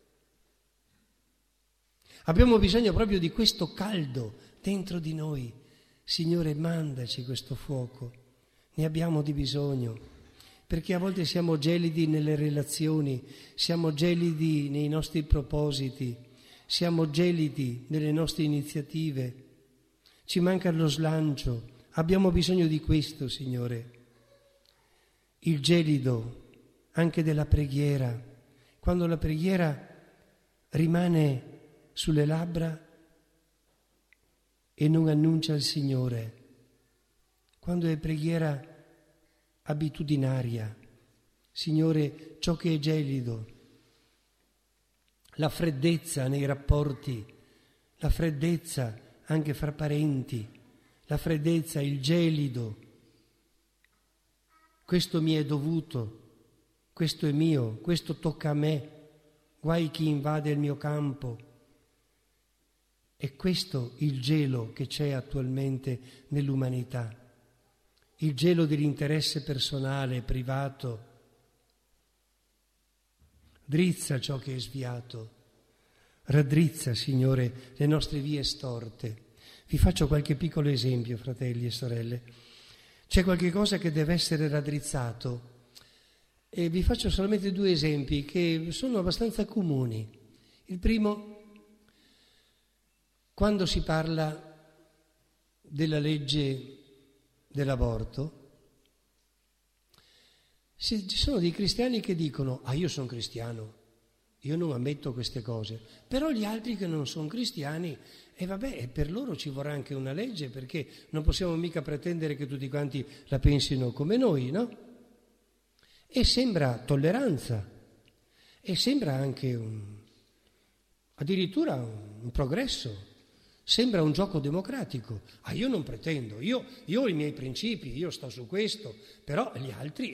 Abbiamo bisogno proprio di questo caldo dentro di noi. Signore, mandaci questo fuoco, ne abbiamo di bisogno, perché a volte siamo gelidi nelle relazioni, siamo gelidi nei nostri propositi, siamo gelidi nelle nostre iniziative, ci manca lo slancio, abbiamo bisogno di questo, Signore. Il gelido anche della preghiera, quando la preghiera rimane sulle labbra e non annuncia il Signore, quando è preghiera abitudinaria, Signore, ciò che è gelido, la freddezza nei rapporti, la freddezza anche fra parenti, la freddezza, il gelido, questo mi è dovuto, questo è mio, questo tocca a me, guai chi invade il mio campo. È questo il gelo che c'è attualmente nell'umanità, il gelo dell'interesse personale, privato. Drizza ciò che è sviato, raddrizza, Signore, le nostre vie storte. Vi faccio qualche piccolo esempio, fratelli e sorelle. C'è qualche cosa che deve essere raddrizzato e vi faccio solamente 2 esempi che sono abbastanza comuni. Il primo, quando si parla della legge dell'aborto, ci sono dei cristiani che dicono: ah, io sono cristiano, io non ammetto queste cose, però gli altri che non sono cristiani, e vabbè, per loro ci vorrà anche una legge, perché non possiamo mica pretendere che tutti quanti la pensino come noi, no? E sembra tolleranza, e sembra anche addirittura un progresso, sembra un gioco democratico. Ah, io non pretendo, io ho i miei principi, io sto su questo, però gli altri.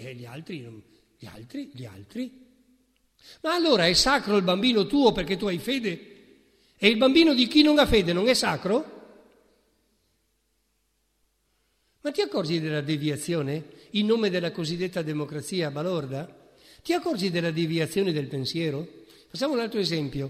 Ma allora è sacro il bambino tuo perché tu hai fede? E il bambino di chi non ha fede non è sacro? Ma ti accorgi della deviazione in nome della cosiddetta democrazia balorda? Ti accorgi della deviazione del pensiero? Facciamo un altro esempio.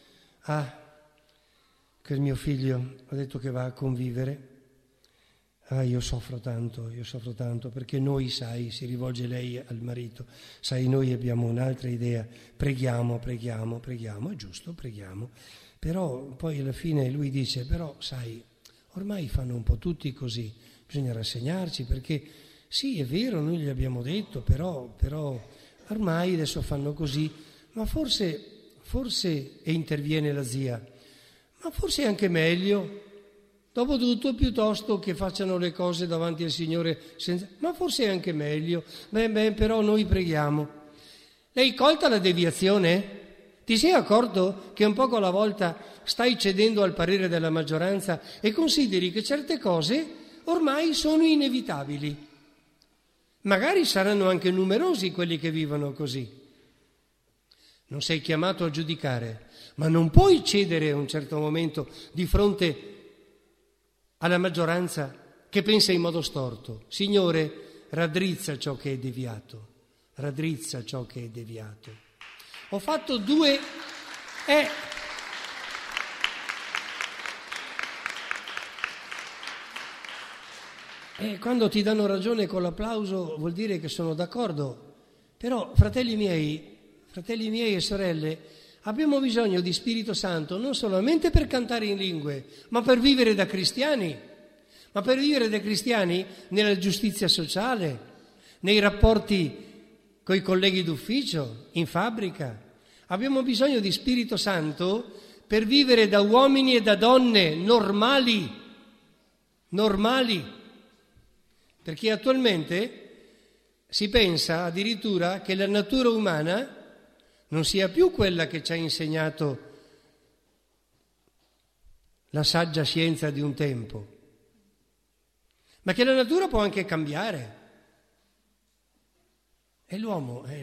Quel mio figlio ha detto che va a convivere. Io soffro tanto, perché noi, sai, si rivolge lei al marito, sai, noi abbiamo un'altra idea, preghiamo, è giusto, preghiamo, però poi alla fine lui dice, però sai, ormai fanno un po' tutti così, bisogna rassegnarci, perché sì, è vero, noi gli abbiamo detto, però ormai adesso fanno così, ma forse, e interviene la zia, ma forse è anche meglio. Dopotutto, piuttosto che facciano le cose davanti al Signore ma forse è anche meglio. Però noi preghiamo. L'hai colta la deviazione? Ti sei accorto che un poco alla volta stai cedendo al parere della maggioranza e consideri che certe cose ormai sono inevitabili? Magari saranno anche numerosi quelli che vivono così. Non sei chiamato a giudicare, ma non puoi cedere a un certo momento di fronte alla maggioranza che pensa in modo storto. Signore, raddrizza ciò che è deviato, Ho fatto 2... quando ti danno ragione con l'applauso vuol dire che sono d'accordo. Però, fratelli miei e sorelle, abbiamo bisogno di Spirito Santo non solamente per cantare in lingue, ma per vivere da cristiani. Ma per vivere da cristiani nella giustizia sociale, nei rapporti con i colleghi d'ufficio, in fabbrica. Abbiamo bisogno di Spirito Santo per vivere da uomini e da donne normali. Perché attualmente si pensa addirittura che la natura umana non sia più quella che ci ha insegnato la saggia scienza di un tempo, ma che la natura può anche cambiare. E l'uomo e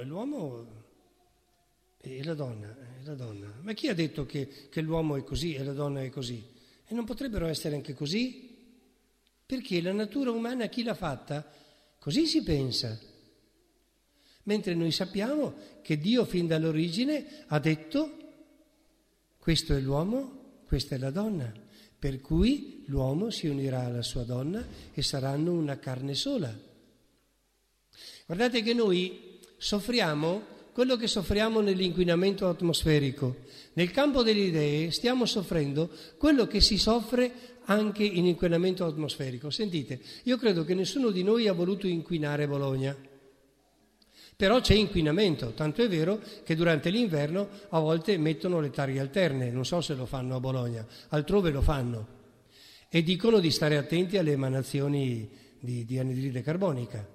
la donna. Ma chi ha detto che l'uomo è così e la donna è così? E non potrebbero essere anche così? Perché la natura umana chi l'ha fatta? Così si pensa. Mentre noi sappiamo che Dio fin dall'origine ha detto: questo è l'uomo, questa è la donna, per cui l'uomo si unirà alla sua donna e saranno una carne sola. Guardate che noi soffriamo quello che soffriamo nell'inquinamento atmosferico. Nel campo delle idee stiamo soffrendo quello che si soffre anche in inquinamento atmosferico. Sentite, io credo che nessuno di noi ha voluto inquinare Bologna, però c'è inquinamento, tanto è vero che durante l'inverno a volte mettono le targhe alterne, non so se lo fanno a Bologna, altrove lo fanno, e dicono di stare attenti alle emanazioni di anidride carbonica.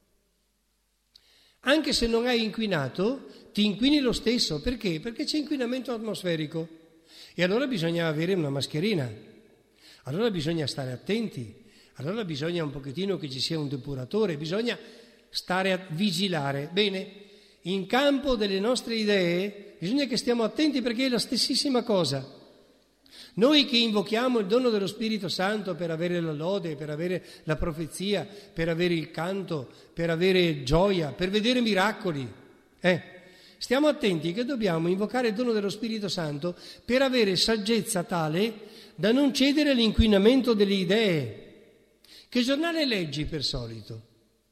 Anche se non hai inquinato, ti inquini lo stesso. Perché? Perché c'è inquinamento atmosferico. E allora bisogna avere una mascherina, allora bisogna stare attenti, allora bisogna un pochettino che ci sia un depuratore, bisogna stare a vigilare. Bene, in campo delle nostre idee bisogna che stiamo attenti, perché è la stessissima cosa. Noi che invochiamo il dono dello Spirito Santo per avere la lode, per avere la profezia, per avere il canto, per avere gioia, per vedere miracoli, stiamo attenti che dobbiamo invocare il dono dello Spirito Santo per avere saggezza tale da non cedere all'inquinamento delle idee. Che giornale leggi per solito?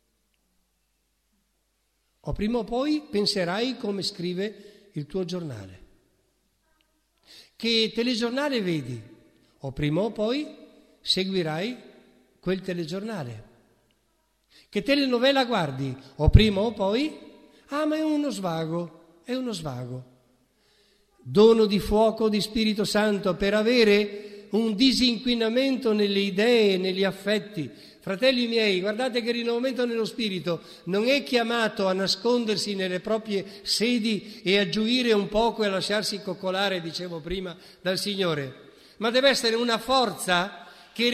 O prima o poi penserai come scrive il tuo giornale. Che telegiornale vedi? O prima o poi seguirai quel telegiornale. Che telenovela guardi? O prima o poi? Ma è uno svago. Dono di fuoco di Spirito Santo per avere un disinquinamento nelle idee, negli affetti. Fratelli miei, guardate che il rinnovamento nello Spirito non è chiamato a nascondersi nelle proprie sedi e a gioire un poco e a lasciarsi coccolare, dicevo prima, dal Signore, ma deve essere una forza che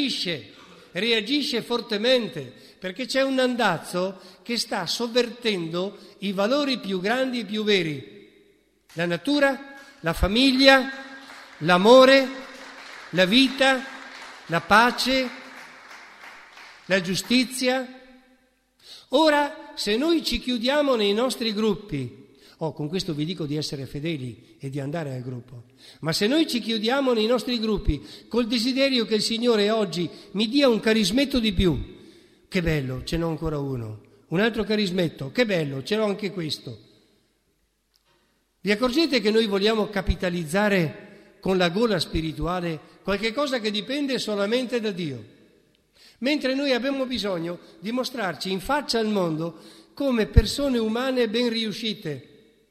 reagisce fortemente, perché c'è un andazzo che sta sovvertendo i valori più grandi e più veri: la natura, la famiglia, l'amore, la vita, la pace, la giustizia. Ora, se noi ci chiudiamo nei nostri gruppi, con questo vi dico di essere fedeli e di andare al gruppo, ma se noi ci chiudiamo nei nostri gruppi col desiderio che il Signore oggi mi dia un carismetto di più, che bello, ce n'ho ancora uno, un altro carismetto, che bello, ce l'ho anche questo. Vi accorgete che noi vogliamo capitalizzare con la gola spirituale qualche cosa che dipende solamente da Dio? Mentre noi abbiamo bisogno di mostrarci in faccia al mondo come persone umane ben riuscite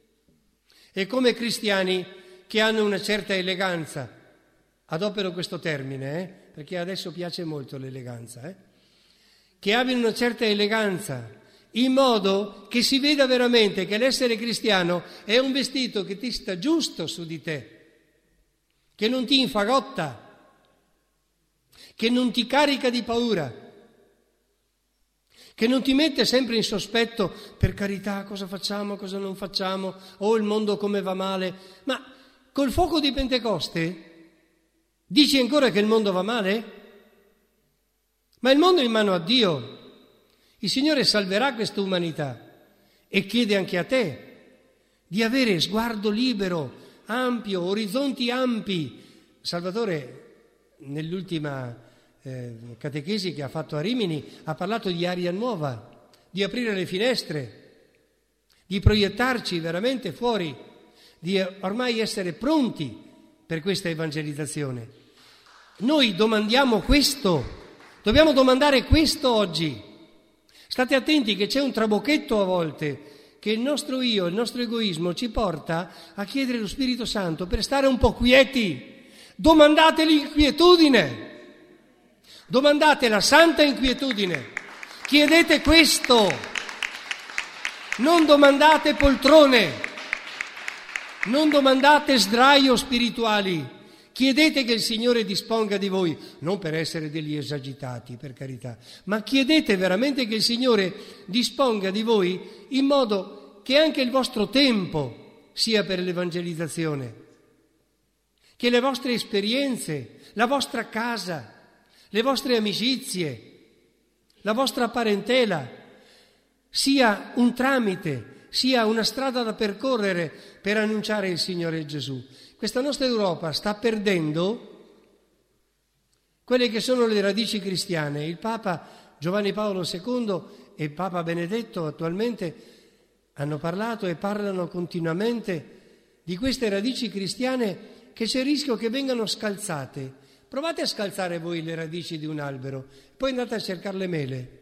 e come cristiani che hanno una certa eleganza. Adopero questo termine, perché adesso piace molto l'eleganza, che abbiano una certa eleganza, in modo che si veda veramente che l'essere cristiano è un vestito che ti sta giusto su di te, che non ti infagotta, che non ti carica di paura, che non ti mette sempre in sospetto: per carità, cosa facciamo, cosa non facciamo, il mondo come va male. Ma col fuoco di Pentecoste dici ancora che il mondo va male? Ma il mondo è in mano a Dio. Il Signore salverà questa umanità e chiede anche a te di avere sguardo libero, ampio, orizzonti ampi. Salvatore, nell'ultima catechesi che ha fatto a Rimini, ha parlato di aria nuova, di aprire le finestre, di proiettarci veramente fuori, di ormai essere pronti per questa evangelizzazione. Noi domandiamo questo, dobbiamo domandare questo oggi. State attenti che c'è un trabocchetto a volte, che il nostro io, il nostro egoismo ci porta a chiedere lo Spirito Santo per stare un po' quieti. Domandate l'inquietudine. domandate la santa inquietudine, chiedete questo, non domandate poltrone, non domandate sdraio spirituali, chiedete che il Signore disponga di voi, non per essere degli esagitati, per carità, ma chiedete veramente che il Signore disponga di voi in modo che anche il vostro tempo sia per l'evangelizzazione, che le vostre esperienze, la vostra casa, le vostre amicizie, la vostra parentela sia un tramite, sia una strada da percorrere per annunciare il Signore Gesù. Questa nostra Europa sta perdendo quelle che sono le radici cristiane. Il Papa Giovanni Paolo II e il Papa Benedetto attualmente hanno parlato e parlano continuamente di queste radici cristiane che c'è il rischio che vengano scalzate. Provate a scalzare voi le radici di un albero, poi andate a cercare le mele.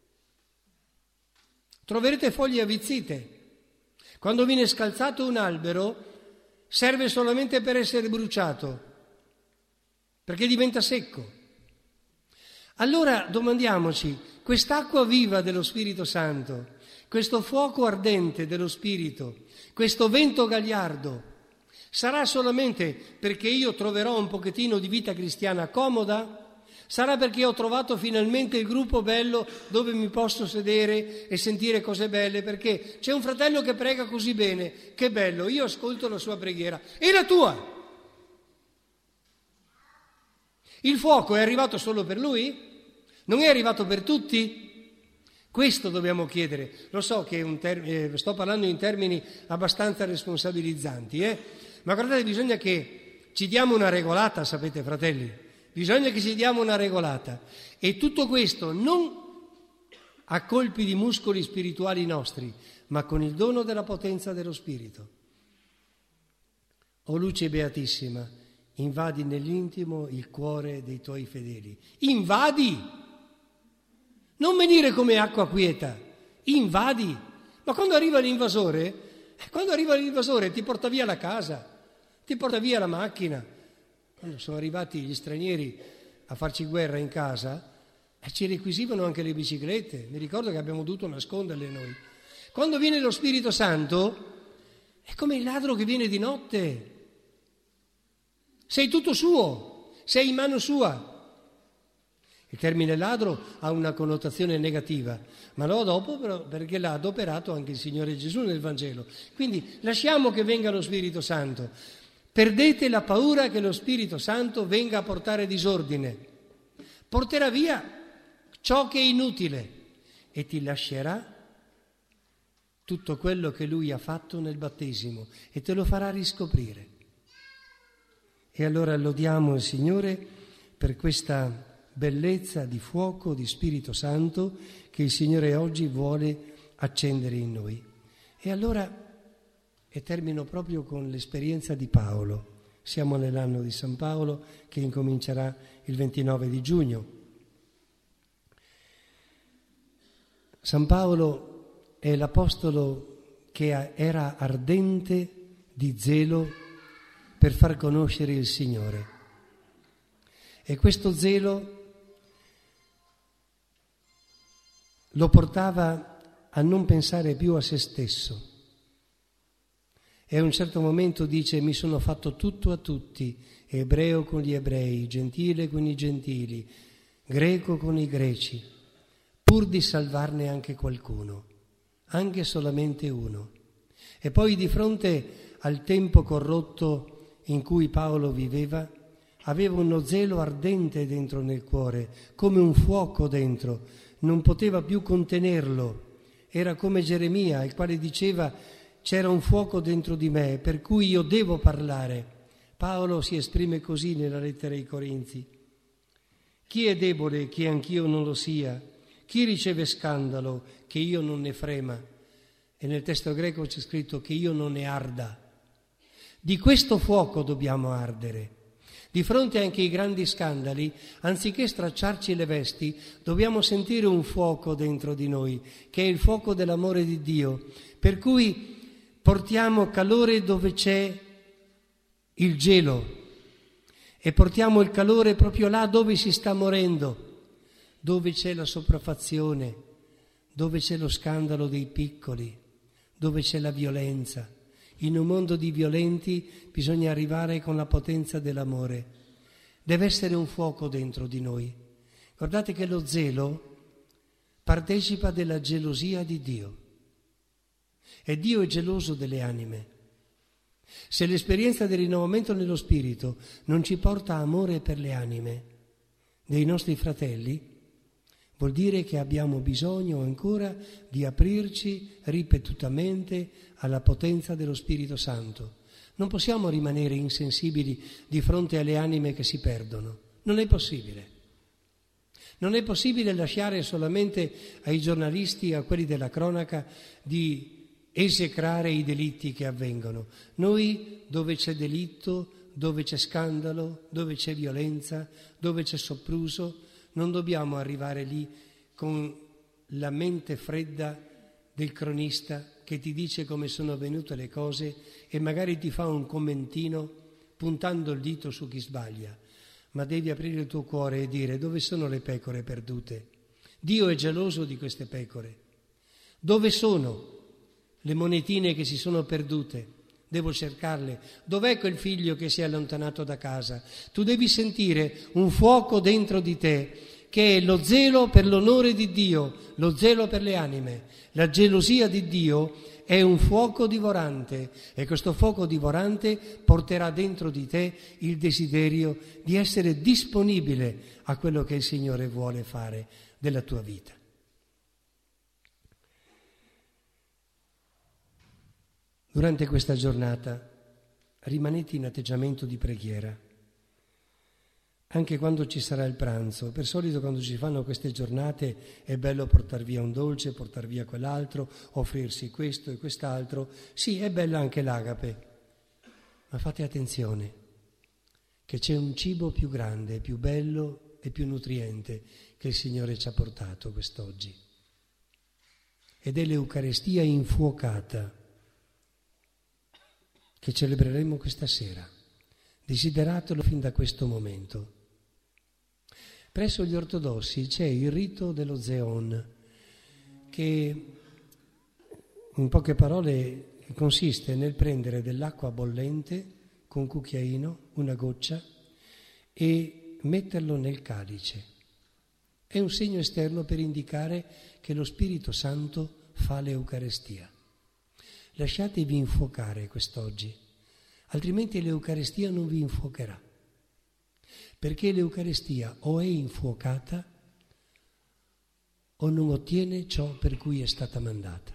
Troverete foglie avvizzite. Quando viene scalzato un albero serve solamente per essere bruciato, perché diventa secco. Allora domandiamoci, quest'acqua viva dello Spirito Santo, questo fuoco ardente dello Spirito, questo vento gagliardo, sarà solamente perché io troverò un pochettino di vita cristiana comoda? Sarà perché ho trovato finalmente il gruppo bello dove mi posso sedere e sentire cose belle, perché c'è un fratello che prega così bene, che bello, io ascolto la sua preghiera. E la tua? Il fuoco è arrivato solo per lui? Non è arrivato per tutti? Questo dobbiamo chiedere. Lo so che sto parlando in termini abbastanza responsabilizzanti, ma guardate, bisogna che ci diamo una regolata, sapete fratelli, bisogna che ci diamo una regolata. E tutto questo non a colpi di muscoli spirituali nostri, ma con il dono della potenza dello Spirito. O luce beatissima, invadi nell'intimo il cuore dei tuoi fedeli. Invadi! Non venire come acqua quieta, invadi. Ma quando arriva l'invasore ti porta via la casa, ti porta via la macchina. Quando sono arrivati gli stranieri a farci guerra in casa, ci requisivano anche le biciclette. Mi ricordo che abbiamo dovuto nasconderle noi. Quando viene lo Spirito Santo, è come il ladro che viene di notte. Sei tutto suo, sei in mano sua. Il termine ladro ha una connotazione negativa, ma lo dopo perché l'ha adoperato anche il Signore Gesù nel Vangelo. Quindi lasciamo che venga lo Spirito Santo. Perdete la paura che lo Spirito Santo venga a portare disordine. Porterà via ciò che è inutile e ti lascerà tutto quello che Lui ha fatto nel battesimo e te lo farà riscoprire. E allora lodiamo il Signore per questa bellezza di fuoco, di Spirito Santo che il Signore oggi vuole accendere in noi. E allora, e termino proprio con l'esperienza di Paolo. Siamo nell'anno di San Paolo che incomincerà il 29 di giugno. San Paolo è l'apostolo che era ardente di zelo per far conoscere il Signore. E questo zelo lo portava a non pensare più a se stesso. E a un certo momento dice: mi sono fatto tutto a tutti, ebreo con gli ebrei, gentile con i gentili, greco con i greci, pur di salvarne anche qualcuno, anche solamente uno. E poi di fronte al tempo corrotto in cui Paolo viveva, aveva uno zelo ardente dentro nel cuore, come un fuoco dentro, non poteva più contenerlo. Era come Geremia, il quale diceva: c'era un fuoco dentro di me, per cui io devo parlare. Paolo si esprime così nella lettera ai Corinzi: chi è debole che anch'io non lo sia? Chi riceve scandalo che io non ne frema? E nel testo greco c'è scritto che io non ne arda. Di questo fuoco dobbiamo ardere. Di fronte anche ai grandi scandali, anziché stracciarci le vesti, dobbiamo sentire un fuoco dentro di noi, che è il fuoco dell'amore di Dio, per cui portiamo calore dove c'è il gelo e portiamo il calore proprio là dove si sta morendo. dove c'è la sopraffazione, dove c'è lo scandalo dei piccoli, dove c'è la violenza. In un mondo di violenti bisogna arrivare con la potenza dell'amore. Deve essere un fuoco dentro di noi. Guardate che lo zelo partecipa della gelosia di Dio. E Dio è geloso delle anime. Se l'esperienza del rinnovamento nello spirito non ci porta amore per le anime dei nostri fratelli, vuol dire che abbiamo bisogno ancora di aprirci ripetutamente alla potenza dello Spirito Santo. Non possiamo rimanere insensibili di fronte alle anime che si perdono. Non è possibile. Non è possibile lasciare solamente ai giornalisti, a quelli della cronaca, di esecrare i delitti che avvengono. Noi, dove c'è delitto, dove c'è scandalo, dove c'è violenza, dove c'è sopruso, non dobbiamo arrivare lì con la mente fredda del cronista che ti dice come sono avvenute le cose e magari ti fa un commentino puntando il dito su chi sbaglia. Ma devi aprire il tuo cuore e dire: dove sono le pecore perdute? Dio è geloso di queste pecore. Dove sono le monetine che si sono perdute? Devo cercarle. Dov'è quel figlio che si è allontanato da casa? Tu devi sentire un fuoco dentro di te che è lo zelo per l'onore di Dio, lo zelo per le anime. La gelosia di Dio è un fuoco divorante e questo fuoco divorante porterà dentro di te il desiderio di essere disponibile a quello che il Signore vuole fare della tua vita. Durante questa giornata rimanete in atteggiamento di preghiera, anche quando ci sarà il pranzo. Per solito quando ci fanno queste giornate è bello portar via un dolce, portar via quell'altro, offrirsi questo e quest'altro. Sì, è bella anche l'agape, ma fate attenzione che c'è un cibo più grande, più bello e più nutriente che il Signore ci ha portato quest'oggi. Ed è l'Eucarestia infuocata che celebreremo questa sera. Desideratelo fin da questo momento. Presso gli ortodossi c'è il rito dello Zeon, che in poche parole consiste nel prendere dell'acqua bollente con un cucchiaino, una goccia, e metterlo nel calice. È un segno esterno per indicare che lo Spirito Santo fa l'Eucarestia. Lasciatevi infuocare quest'oggi, altrimenti l'Eucarestia non vi infuocherà. Perché l'Eucarestia o è infuocata o non ottiene ciò per cui è stata mandata.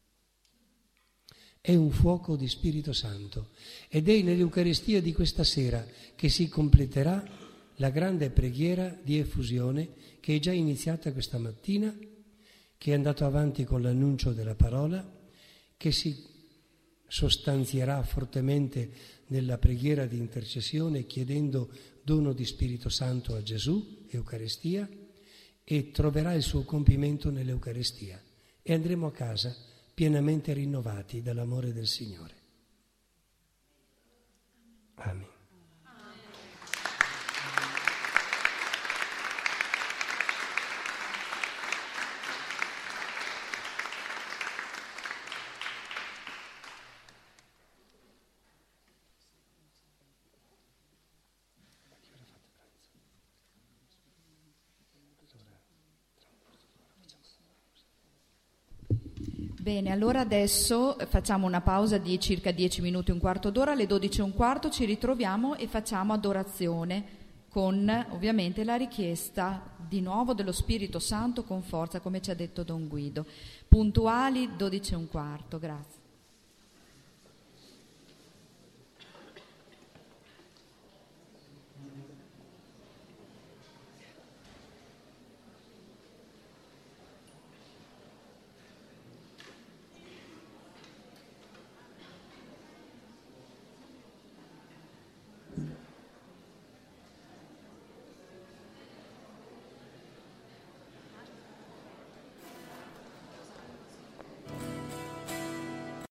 È un fuoco di Spirito Santo ed è nell'Eucarestia di questa sera che si completerà la grande preghiera di effusione che è già iniziata questa mattina, che è andato avanti con l'annuncio della parola, che si sostanzierà fortemente nella preghiera di intercessione chiedendo dono di Spirito Santo a Gesù, Eucarestia, e troverà il suo compimento nell'Eucarestia e andremo a casa pienamente rinnovati dall'amore del Signore. Amen. Bene, allora adesso facciamo una pausa di circa 10 minuti, un quarto d'ora, alle 12:15 ci ritroviamo e facciamo adorazione con ovviamente la richiesta di nuovo dello Spirito Santo con forza, come ci ha detto Don Guido. Puntuali 12:15, grazie.